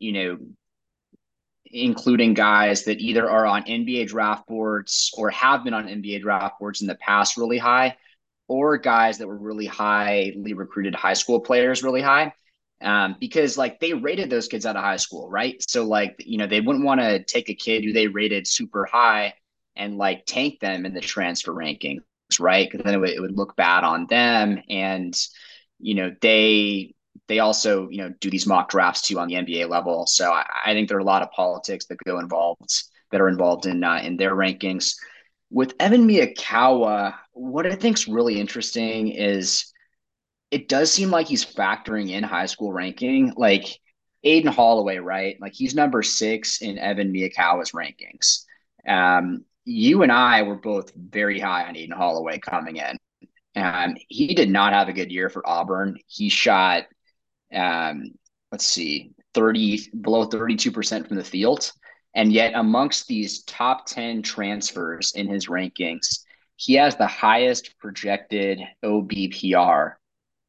including guys that either are on NBA draft boards or have been on NBA draft boards in the past really high. or guys that were really highly recruited high school players really high. Because like they rated those kids out of high school, right? So like, they wouldn't want to take a kid who they rated super high and like tank them in the transfer rankings, right? Because then it would look bad on them. And, they also, do these mock drafts too on the NBA level. So I think there are a lot of politics that are involved in their rankings. With Evan Miyakawa, what I think is really interesting is it does seem like he's factoring in high school ranking. Like Aiden Holloway, right? Like he's number 6 in Evan Miyakawa's rankings. You and I were both very high on Aiden Holloway coming in. He did not have a good year for Auburn. He shot, um, let's see, 30 below 32% from the field. And yet, amongst these top 10 transfers in his rankings, he has the highest projected OBPR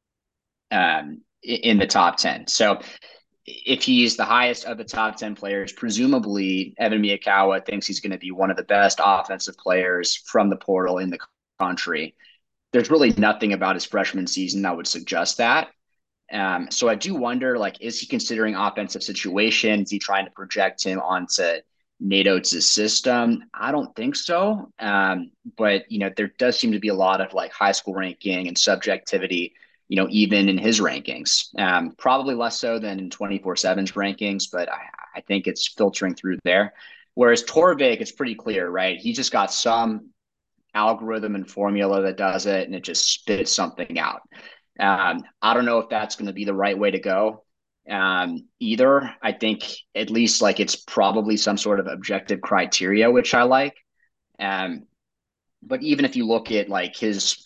in the top 10. So if he's the highest of the top 10 players, presumably Evan Miyakawa thinks he's going to be one of the best offensive players from the portal in the country. There's really nothing about his freshman season that would suggest that. So I do wonder, like, is he considering offensive situations? Is he trying to project him onto Nate Oates' system? I don't think so. But, there does seem to be a lot of like high school ranking and subjectivity, even in his rankings. Probably less so than in 24/7's rankings, but I think it's filtering through there. Whereas Torvik, it's pretty clear, right? He just got some algorithm and formula that does it, and it just spits something out. I don't know if that's going to be the right way to go either. I think at least like it's probably some sort of objective criteria, which I like. Um, but even if you look at like his,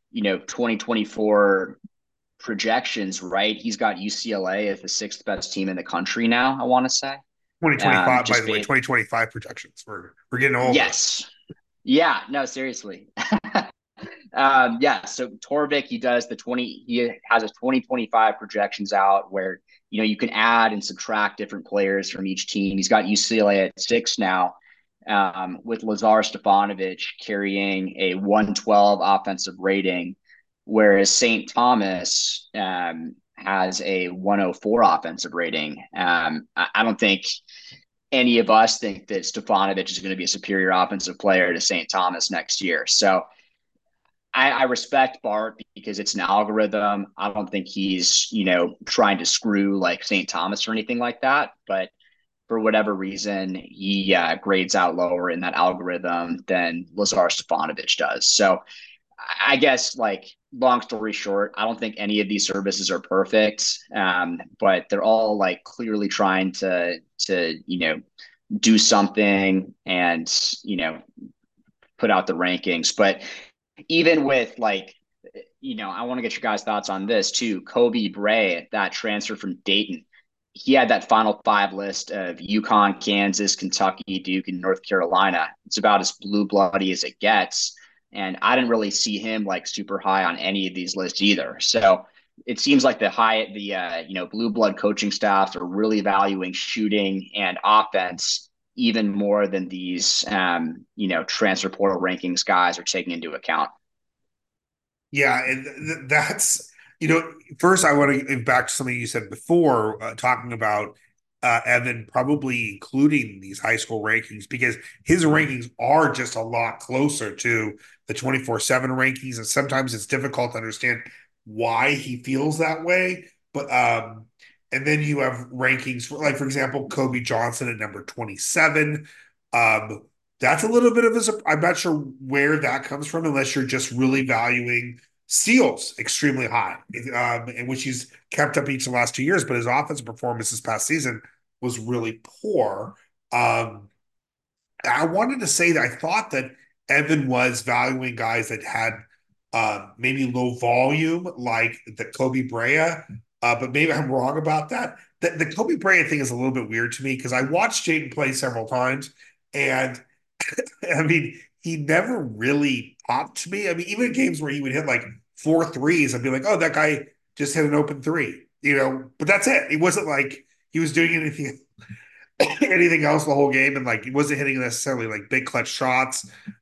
2024 projections, right? He's got UCLA as the 6th best team in the country now, I want to say. 2025, by the way, 2025 projections. We're getting older. Yes. Yeah, no, seriously. Yeah, so Torvik, he has his 2025 projections out where, you can add and subtract different players from each team. He's got UCLA at 6 now, with Lazar Stefanovic carrying a 112 offensive rating, whereas St. Thomas has a 104 offensive rating. I don't think any of us think that Stefanovic is going to be a superior offensive player to St. Thomas next year. So I respect Bart because it's an algorithm. I don't think he's, trying to screw like St. Thomas or anything like that. But for whatever reason, he grades out lower in that algorithm than Lazar Stefanovic does. So I guess, like, long story short, I don't think any of these services are perfect, but they're all like clearly trying to do something and put out the rankings. But even with like, I want to get your guys' thoughts on this too. Kobe Bray, that transfer from Dayton, he had that final 5 list of UConn, Kansas, Kentucky, Duke, and North Carolina. It's about as blue bloody as it gets. And I didn't really see him like super high on any of these lists either. So it seems like the blue blood coaching staffs are really valuing shooting and offense even more than these, transfer portal rankings guys are taking into account. Yeah, and that's, first I want to get back to something you said before, talking about Evan probably including these high school rankings because his rankings are just a lot closer to the 24/7 rankings, and sometimes it's difficult to understand why he feels that way. But and then you have rankings for example, Kobe Johnson at number 27. That's a little bit of I'm not sure where that comes from unless you're just really valuing steals extremely high, in which he's kept up each of the last 2 years, but his offensive performance this past season was really poor. I wanted to say that I thought that Evan was valuing guys that had maybe low volume, like the Kobe Brea, but maybe I'm wrong about that. The Kobe Brea thing is a little bit weird to me because I watched Jaden play several times, and I mean, he never really popped to me. I mean, even in games where he would hit like 4 threes, I'd be like, oh, that guy just hit an open three, but that's it. It wasn't like he was doing anything else the whole game, and like he wasn't hitting necessarily like big clutch shots.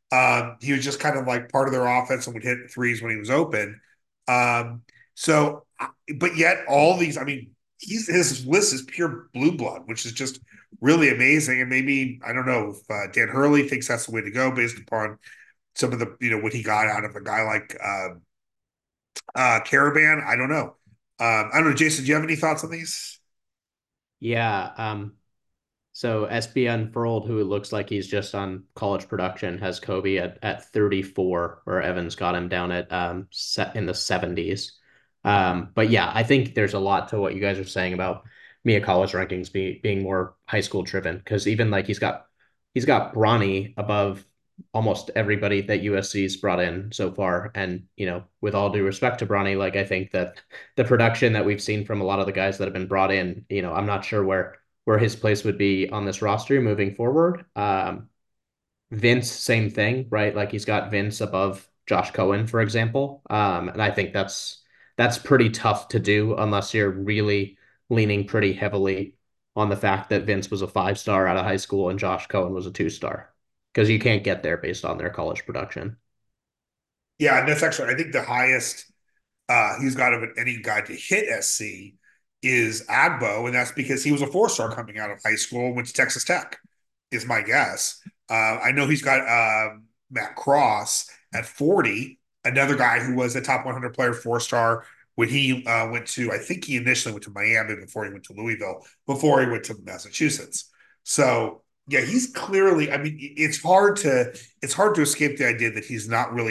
He was just kind of like part of their offense and would hit threes when he was open. Um, so, but yet all these, I mean, his list is pure blue blood, which is just really amazing. And maybe I don't know if Dan Hurley thinks that's the way to go based upon some of the what he got out of a guy like Caravan. I don't know. I don't know, Jason. Do you have any thoughts on these? Yeah. So SB Unfurled, who it looks like he's just on college production, has Kobe at 34, where Evans got him down at set in the 70s. But yeah, I think there's a lot to what you guys are saying about Mia college rankings being more high school driven, because even like he's got Bronny above almost everybody that USC's brought in so far. And with all due respect to Bronny, like I think that the production that we've seen from a lot of the guys that have been brought in, I'm not sure where his place would be on this roster moving forward. Vince, same thing, right? Like he's got Vince above Josh Cohen, for example. And I think that's pretty tough to do unless you're really leaning pretty heavily on the fact that Vince was a 5-star out of high school and Josh Cohen was a 2-star, because you can't get there based on their college production. Yeah, and that's actually I think the highest he's got of any guy to hit SC is Agbo, and that's because he was a 4-star coming out of high school and went to Texas Tech, is my guess. I know he's got Matt Cross at 40, another guy who was a top 100 player, 4-star when he went to, I think he initially went to Miami before he went to Louisville, before he went to Massachusetts. So yeah, he's clearly, I mean, it's hard to escape the idea that he's not really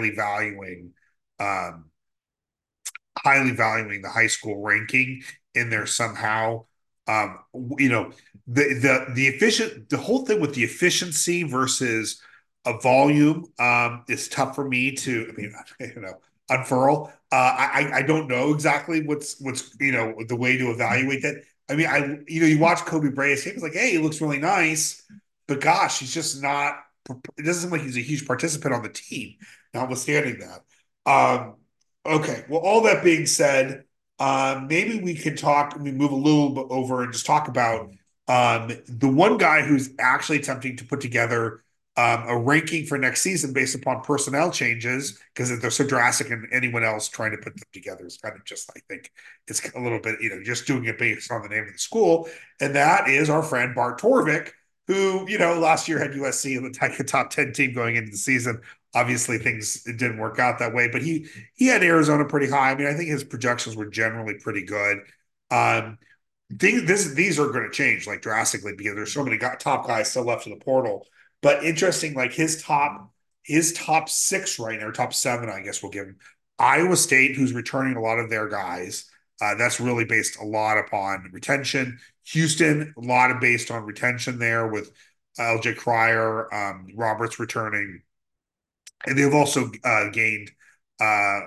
um, highly valuing the high school ranking in there somehow. Um, you know, the whole thing with the efficiency versus a volume is tough for me to. I mean, unfurl. I don't know exactly what's the way to evaluate that. I mean, you watch Kobe Bryant. He was like, hey, he looks really nice, but gosh, he's just not. It doesn't seem like he's a huge participant on the team. Notwithstanding that, okay. Well, all that being said, maybe we could talk. We move a little bit over and just talk about the one guy who's actually attempting to put together a ranking for next season based upon personnel changes because they're so drastic, and anyone else trying to put them together is kind of just, I think, it's a little bit, just doing it based on the name of the school, and that is our friend Bart Torvik, who last year had USC in the top 10 team going into the season. Obviously, things it didn't work out that way, but he had Arizona pretty high. I mean, I think his projections were generally pretty good. Um, these are going to change like drastically because there's so many top guys still left in the portal. But interesting, like his top six right now, top seven, I guess we'll give him Iowa State, who's returning a lot of their guys. That's really based a lot upon retention. Houston, a lot of based on retention there with LJ Cryer, Roberts returning. And they've also gained uh,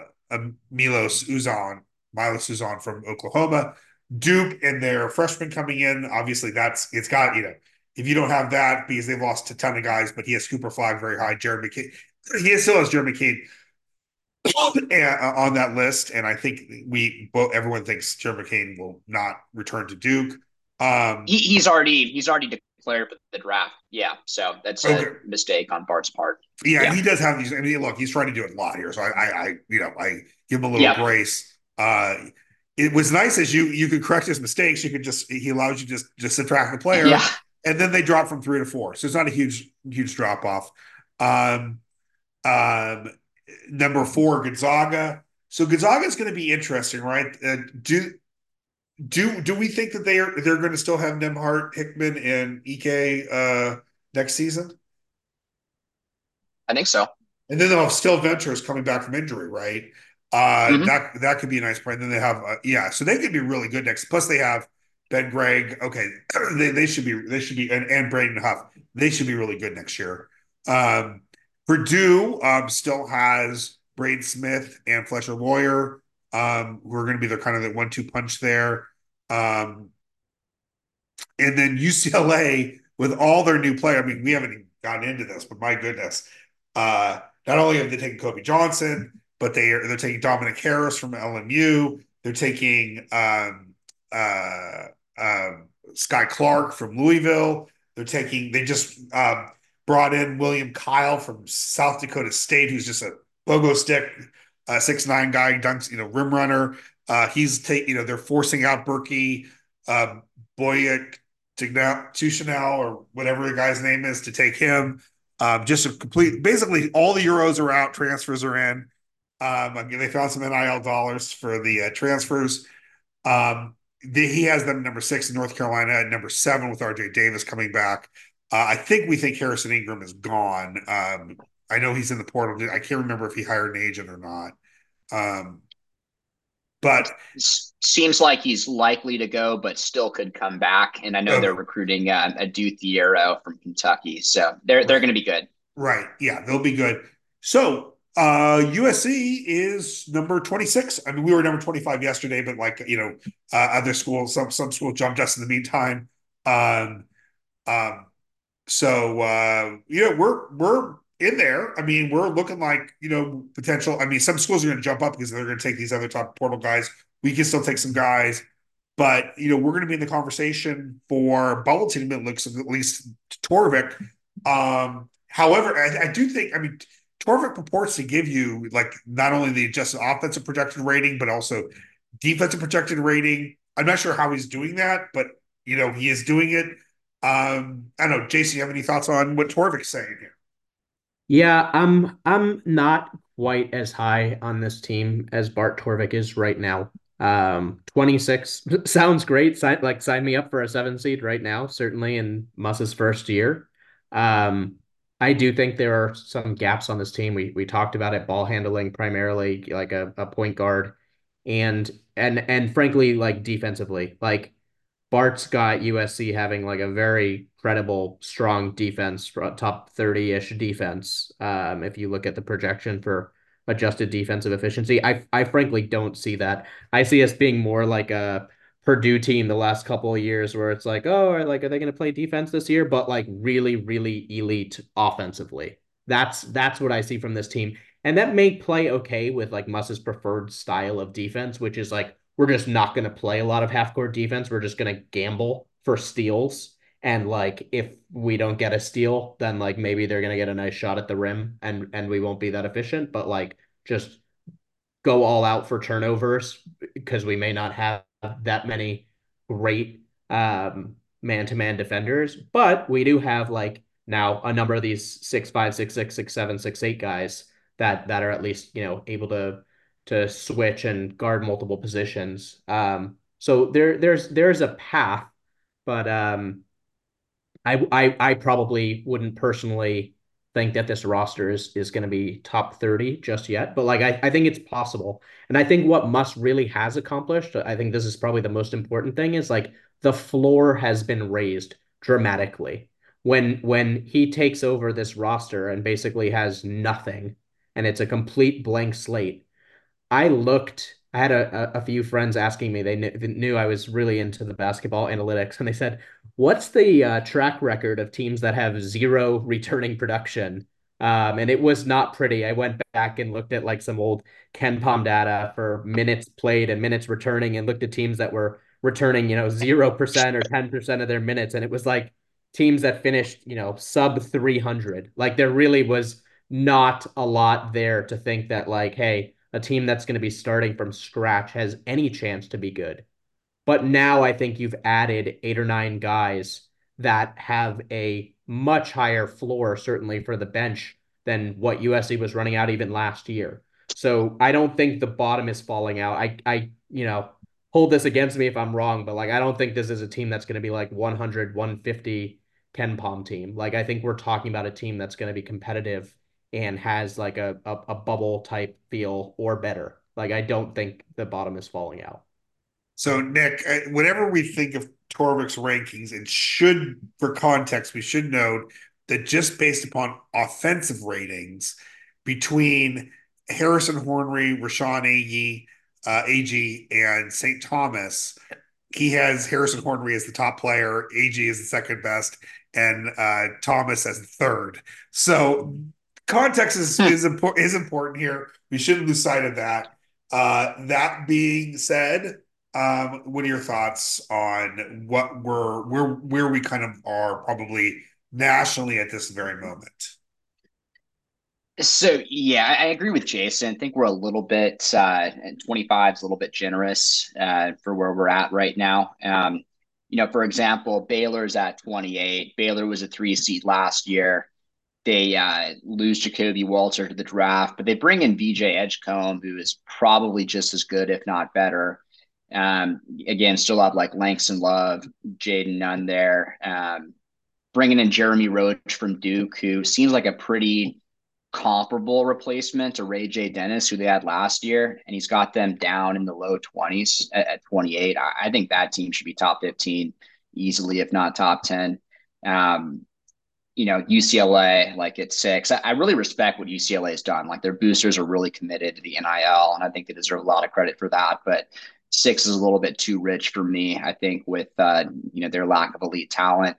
Milos Uzan from Oklahoma, Duke, and their freshman coming in. Obviously, it's got if you don't have that because they've lost a ton of guys, but he has Cooper Flag very high. Jared McCain, he still has Jared McCain on that list, and I think everyone thinks Jared McCain will not return to Duke. He's already declared for the draft. Yeah, so that's a Okay, mistake on Bart's part. yeah, and Yeah, he does have these. I mean, look, he's trying to do it a lot here, so I give him a little yeah, grace. It was nice as you could correct his mistakes. You could he allows you just subtract the player, yeah. and then they drop from 3 to 4, so it's not a huge drop off. Um, um, Number four, Gonzaga. So Gonzaga is going to be interesting, right? Do we think that they're going to still have Nemhart, Hickman, and Ike next season? I think so. And then they'll have Still Ventures coming back from injury, right? Hmm. That could be a nice point. And then they have yeah, so they could be really good next. Plus they have Ben Gregg. Okay, they should be and Braden Huff. They should be really good next year. Um, Purdue still has Braden Smith and Fletcher Lawyer, who are going to be their kind of the 1-2 punch there. Um, and then UCLA with all their new players. I mean, we haven't even gotten into this, but my goodness, not only have they taken Kobe Johnson, but they're taking Dominic Harris from LMU. They're taking uh, Sky Clark from Louisville. They just brought in William Kyle from South Dakota State, who's just a pogo stick, 6'9" guy, dunks, rim runner. They're forcing out Berkey, Boyek, Tuchinel, or whatever the guy's name is, to take him. Just a complete, basically all the Euros are out, transfers are in. They found some NIL dollars for the transfers. He has them number 6 in North Carolina, at number 7 with RJ Davis coming back. We think Harrison Ingram is gone. I know he's in the portal. I can't remember if he hired an agent or not. But Seems like he's likely to go, but still could come back. And I know they're recruiting a Deuce Thiero from Kentucky, so they're going to be good. Right. Yeah, they'll be good. So USC is number 26. I mean, we were number 25 yesterday, but other schools, some schools jumped us in the meantime. Um, um, we're in there. I mean, we're looking like, potential. I mean, some schools are going to jump up because they're going to take these other top portal guys. We can still take some guys, but we're going to be in the conversation for bubble team. It looks at least Torvik. However, I do think, I mean, Torvik purports to give you like not only the adjusted offensive projected rating, but also defensive projected rating. I'm not sure how he's doing that, but he is doing it. I don't know, Jason, you have any thoughts on what Torvik's saying here? Yeah, I'm not quite as high on this team as Bart Torvik is right now. 26 sounds great. Sign me up for a 7 seed right now, certainly in Muss's first year. Um, I do think there are some gaps on this team. We talked about it, ball handling primarily, like a point guard, and frankly, like defensively. Like Bart's got USC having like a very credible, strong defense, top 30-ish defense. If you look at the projection for adjusted defensive efficiency, I frankly don't see that. I see us being more like a Purdue team the last couple of years, where it's like, oh, are they going to play defense this year? But like really, really elite offensively. That's what I see from this team, and that may play okay with like Muss's preferred style of defense, which is like we're just not going to play a lot of half court defense. We're just going to gamble for steals. And like if we don't get a steal, then like maybe they're going to get a nice shot at the rim and we won't be that efficient, but like just go all out for turnovers because we may not have that many great man-to-man defenders, but we do have like now a number of these 6'5", 6'6", 6'7", 6'8" guys that are at least, able to switch and guard multiple positions. So there's a path, but I probably wouldn't personally think that this roster is going to be top 30 just yet, but like I think it's possible. And I think what Muss really has accomplished, I think this is probably the most important thing, is like the floor has been raised dramatically. When he takes over this roster and basically has nothing and it's a complete blank slate, I had a few friends asking me, they knew I was really into the basketball analytics, and they said, what's the track record of teams that have zero returning production? And it was not pretty. I went back and looked at like some old KenPom data for minutes played and minutes returning and looked at teams that were returning, 0% or 10% of their minutes. And it was like teams that finished, sub 300. Like there really was not a lot there to think that like, hey, a team that's going to be starting from scratch has any chance to be good. But now I think you've added 8 or 9 guys that have a much higher floor, certainly for the bench, than what USC was running out even last year. So I don't think the bottom is falling out. Hold this against me if I'm wrong, but like I don't think this is a team that's going to be like 100, 150 KenPom team. Like I think we're talking about a team that's going to be competitive and has like a bubble type feel or better. Like I don't think the bottom is falling out. So, Nick, whenever we think of Torvik's rankings, for context, we should note that just based upon offensive ratings between Harrison Hornery, Rashawn Agee, and St. Thomas, he has Harrison Hornery as the top player, Agee is the second best, and Thomas as the third. So, context is important here. We shouldn't lose sight of that. That being said, what are your thoughts on where we kind of are probably nationally at this very moment. So yeah, I agree with Jason. I think we're a little bit 25 is a little bit generous for where we're at right now. For example, Baylor's at 28. Baylor was a 3 seed last year. They lose Jacoby Walter to the draft, but they bring in VJ Edgecombe, who is probably just as good, if not better. Again, still have like Langston Love, Jaden Nunn there. Bringing in Jeremy Roach from Duke, who seems like a pretty comparable replacement to Ray J. Dennis, who they had last year, and he's got them down in the low 20s at 28. I think that team should be top 15 easily, if not top 10. Um, UCLA, like at 6. I really respect what UCLA has done. Like their boosters are really committed to the NIL, and I think they deserve a lot of credit for that. But 6 is a little bit too rich for me, I think, with their lack of elite talent.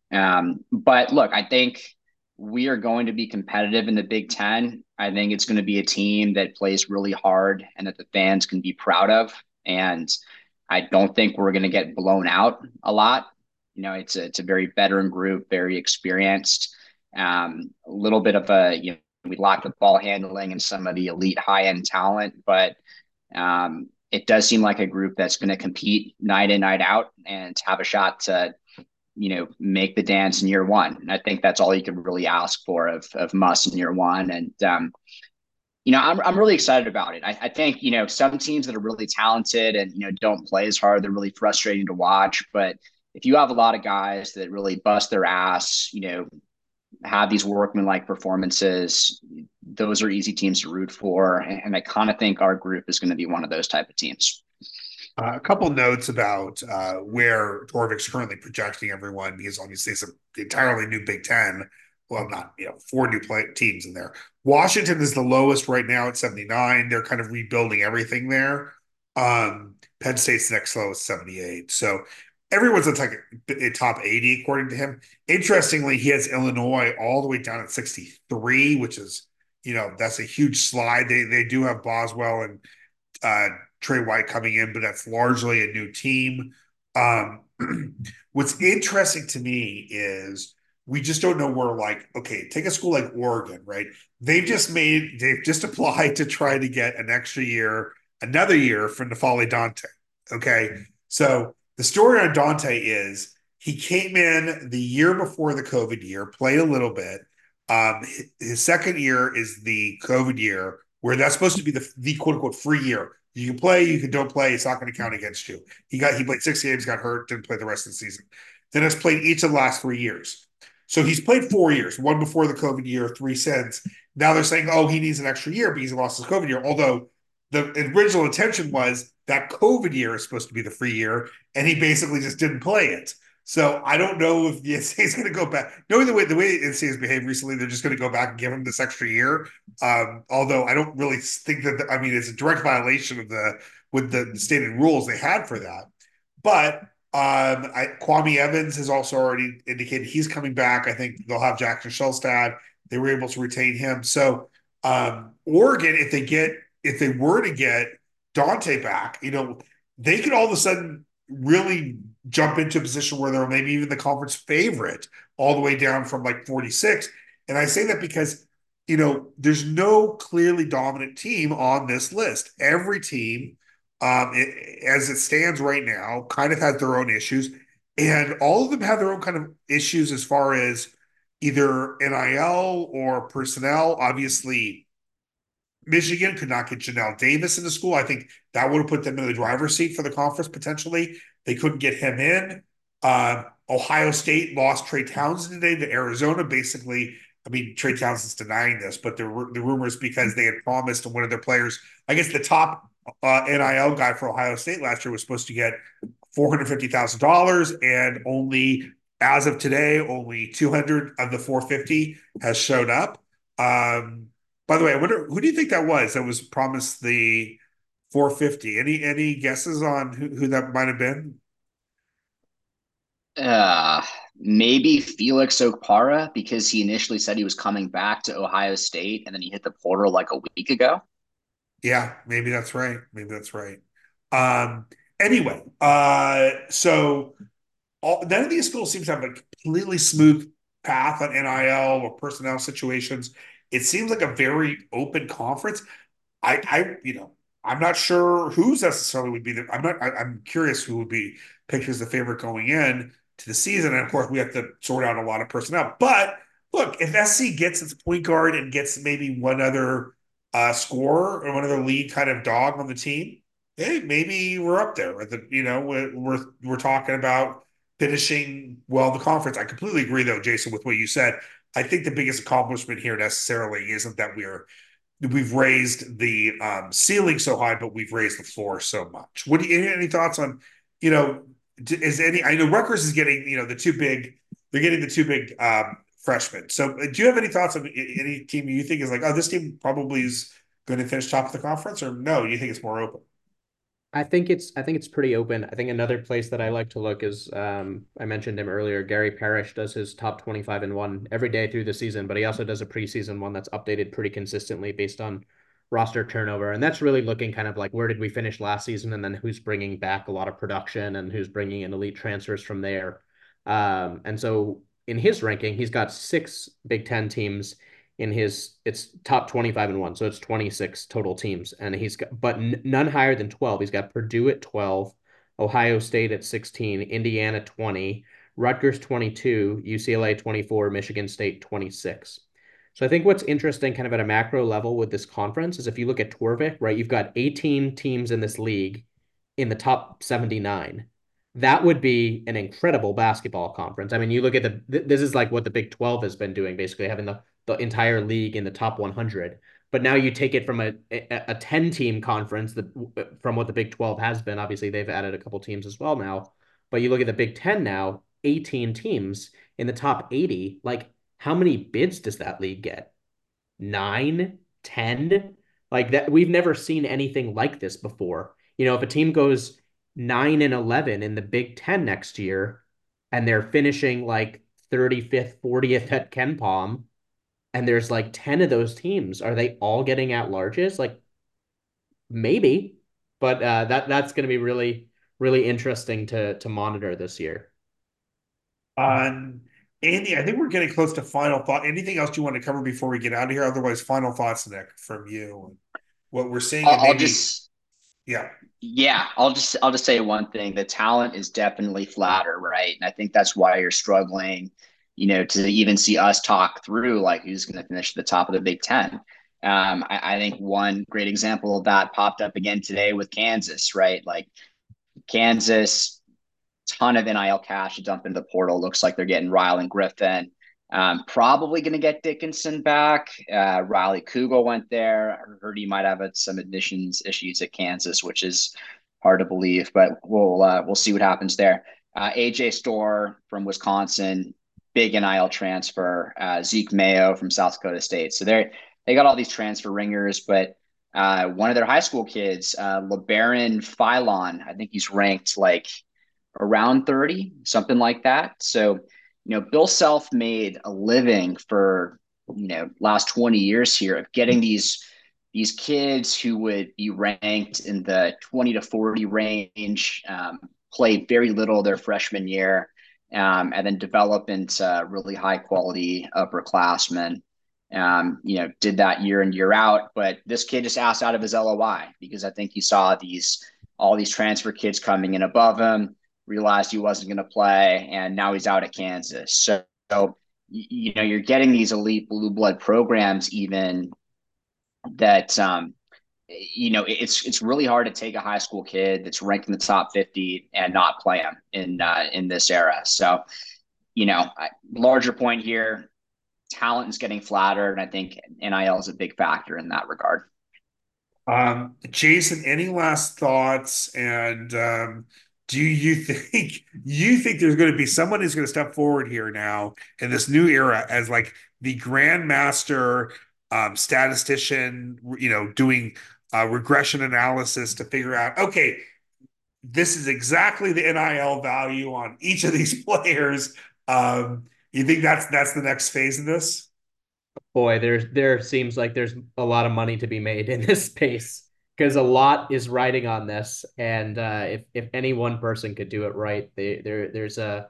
But look, I think we are going to be competitive in the Big Ten. I think it's going to be a team that plays really hard and that the fans can be proud of. And I don't think we're going to get blown out a lot. It's a very veteran group, very experienced. A little bit of we lack the ball handling and some of the elite high end talent, but it does seem like a group that's going to compete night in, night out and have a shot to make the dance in year one. And I think that's all you can really ask for of Muss in year one. And I'm really excited about it. I think some teams that are really talented and don't play as hard, they're really frustrating to watch. But if you have a lot of guys that really bust their ass, have these workmanlike performances, those are easy teams to root for. And I kind of think our group is going to be one of those type of teams. A couple notes about where Torvik's currently projecting everyone, because obviously it's an entirely new Big Ten. Well, not 4 new teams in there. Washington is the lowest right now at 79. They're kind of rebuilding everything there. Penn State's next lowest 78. So everyone's at like a top 80 according to him. Interestingly, he has Illinois all the way down at 63, which is that's a huge slide. They do have Boswell and Trey White coming in, but that's largely a new team. Um, what's interesting to me is we just don't know where, like, okay, take a school like Oregon, right? They've just applied to try to get an extra year, another year for N'Faly Dante. Okay. So the story on Dante is he came in the year before the COVID year, played a little bit. His second year is the COVID year, where that's supposed to be the quote unquote free year. You can play, you can don't play. It's not going to count against you. He played 6 games, got hurt, didn't play the rest of the season. Then has played each of the last 3 years. So he's played 4 years, one before the COVID year, 3 since. Now they're saying, oh, he needs an extra year because he lost his COVID year. Although the original intention was that COVID year is supposed to be the free year, and he basically just didn't play it. So I don't know if the NCAA is going to go back. Knowing the way NCAA has behaved recently, they're just going to go back and give him this extra year. Although I don't really think that. I mean, it's a direct violation of the stated rules they had for that. But Kwame Evans has also already indicated he's coming back. I think they'll have Jackson Shelstad. They were able to retain him. So Oregon, if they were to get Dante back, they could all of a sudden really jump into a position where they're maybe even the conference favorite all the way down from like 46. And I say that because, there's no clearly dominant team on this list. Every team, as it stands right now, kind of has their own issues. And all of them have their own kind of issues as far as either NIL or personnel. Obviously, Michigan could not get Janelle Davis into school. I think that would have put them in the driver's seat for the conference potentially. They couldn't get him in. Ohio State lost Trey Townsend today to Arizona. Basically, I mean, Trey Townsend's denying this, but the rumors because they had promised one of their players, I guess the top NIL guy for Ohio State last year was supposed to get $450,000, and only as of today, only 200 of the 450 has showed up. By the way, I wonder who do you think that was promised the 450? Any guesses on who that might have been? Uh, Maybe Felix Okpara because he initially said he was coming back to Ohio State and then he hit the portal like a week ago. Yeah, maybe that's right. Maybe that's right. Um, anyway, so none of these schools seem to have a completely smooth path on NIL or personnel situations. It seems like a very open conference. I'm not sure who's necessarily would be the. I'm curious who would be picked as the favorite going in to the season. And of course, we have to sort out a lot of personnel. But look, if SC gets its point guard and gets maybe one other scorer or one other lead kind of dog on the team, hey, maybe we're up there. We're talking about finishing well in the conference. I completely agree, though, Jason, with what you said. I think the biggest accomplishment here necessarily isn't that we've raised the ceiling so high, but we've raised the floor so much. What do you any thoughts on, you know, is any? I know Rutgers is getting the two big. They're getting the two big freshmen. So, do you have any thoughts on any team you think is like, oh, this team probably is going to finish top of the conference, or no? You think it's more open? I think it's pretty open. I think another place that I like to look is I mentioned him earlier. Gary Parrish does his top 25 and one every day through the season, but he also does a preseason one that's updated pretty consistently based on roster turnover. And that's really looking kind of like where did we finish last season, and then who's bringing back a lot of production and who's bringing in elite transfers from there. And so in his ranking, he's got six Big Ten teams in his it's top 25 and one, so it's 26 total teams, and he's got but none higher than 12. He's got Purdue at 12, Ohio State at 16, Indiana 20, Rutgers 22, UCLA 24, Michigan State 26. So I think what's interesting kind of at a macro level with this conference is if you look at Torvik, right, you've got 18 teams in this league in the top 79. That would be an incredible basketball conference. I mean, you look at this is like what the Big 12 has been doing, basically having the entire league in the top 100. But now you take it from a 10 team conference from what the Big 12 has been. Obviously, they've added a couple teams as well now. But you look at the Big 10 now, 18 teams in the top 80. Like, how many bids does that league get? Nine, 10? Like that, we've never seen anything like this before. If a team goes 9 and 11 in the Big Ten next year and they're finishing like 35th, 40th at Ken Palm, and there's like 10 of those teams, are they all getting at larges? Like maybe, but that's going to be really, really interesting to monitor this year. On Andy, I think we're getting close to final thought. Anything else you want to cover before we get out of here? Otherwise, final thoughts, Nick, from you and what we're seeing, and I'll maybe, just yeah. Yeah, I'll just say one thing. The talent is definitely flatter, right? And I think that's why you're struggling, to even see us talk through like who's going to finish at the top of the Big Ten. I think one great example of that popped up again today with Kansas, right? Like Kansas, ton of NIL cash to dump into the portal. Looks like they're getting Rylan Griffin. Probably going to get Dickinson back. Riley Kugel went there. I heard he might have some admissions issues at Kansas, which is hard to believe, but we'll see what happens there. AJ Storr from Wisconsin, big NIL transfer. Zeke Mayo from South Dakota State. So they got all these transfer ringers, but one of their high school kids, LeBaron Philon, I think he's ranked like around 30, something like that. So, Bill Self made a living for, last 20 years here of getting these kids who would be ranked in the 20 to 40 range, play very little their freshman year, and then develop into really high quality upperclassmen. Did that year in, year out. But this kid just asked out of his LOI because I think he saw all these transfer kids coming in above him, realized he wasn't going to play, and now he's out at Kansas. So you're getting these elite blue blood programs even that it's really hard to take a high school kid that's ranked in the top 50 and not play him in this era. So larger point here, talent is getting flattered, and I think NIL is a big factor in that regard. Jason, any last thoughts? And do you think there's going to be someone who's going to step forward here now in this new era as like the grandmaster statistician, doing regression analysis to figure out, okay, this is exactly the NIL value on each of these players. You think that's the next phase of this? Boy, there seems like there's a lot of money to be made in this space because a lot is riding on this, and if any one person could do it right,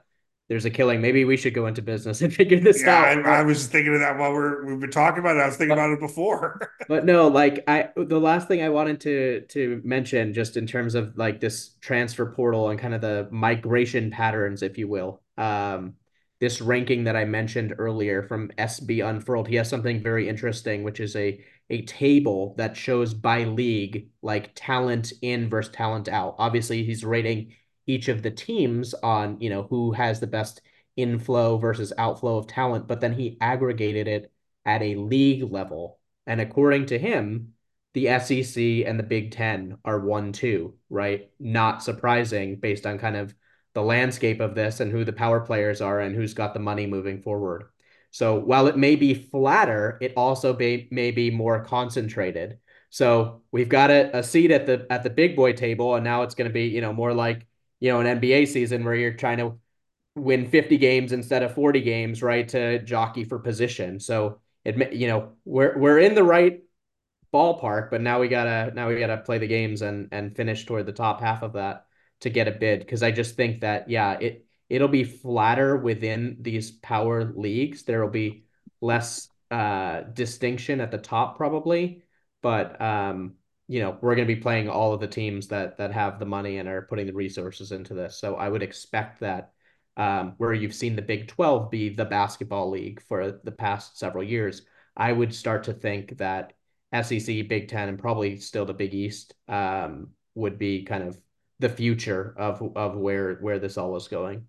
there's a killing. Maybe we should go into business and figure this Yeah, out. I was just thinking of that while we've been talking about it. I was thinking But about it before. But no, like the last thing I wanted to mention, just in terms of like this transfer portal and kind of the migration patterns, if you will. This ranking that I mentioned earlier from SB Unfurled, he has something very interesting, which is a table that shows by league, like talent in versus talent out. Obviously, he's rating each of the teams on, who has the best inflow versus outflow of talent, but then he aggregated it at a league level. And according to him, the SEC and the Big Ten are 1-2, right? Not surprising based on kind of the landscape of this and who the power players are and who's got the money moving forward. So while it may be flatter, it also may be more concentrated. So we've got a seat at the big boy table, and now it's going to be more like an NBA season where you're trying to win 50 games instead of 40 games, right? To jockey for position. So we're in the right ballpark, but now we gotta play the games and finish toward the top half of that to get a bid. Because I just think that it'll be flatter within these power leagues. There will be less distinction at the top probably, but we're gonna be playing all of the teams that have the money and are putting the resources into this. So I would expect that where you've seen the Big 12 be the basketball league for the past several years, I would start to think that SEC, Big Ten, and probably still the Big East would be kind of the future of where this all was going.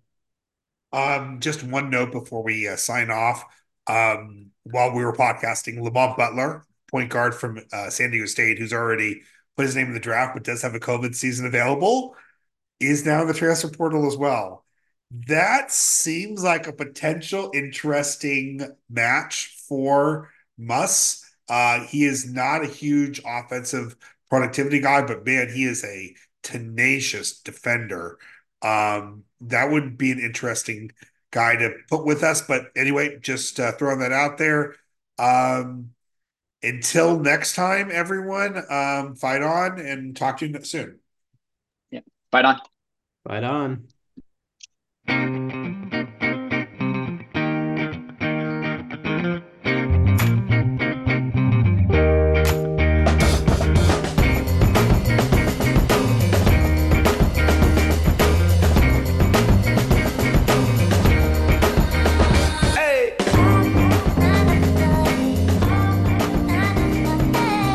Just one note before we sign off. While we were podcasting, Lamont Butler, point guard from San Diego State, who's already put his name in the draft, but does have a COVID season available, is now in the transfer portal as well. That seems like a potential interesting match for Muss. He is not a huge offensive productivity guy, but man, he is a tenacious defender. That would be an interesting guy to put with us. But anyway, just throwing that out there. Um, until next time, everyone, fight on and talk to you soon. Yeah. Fight on. Right on.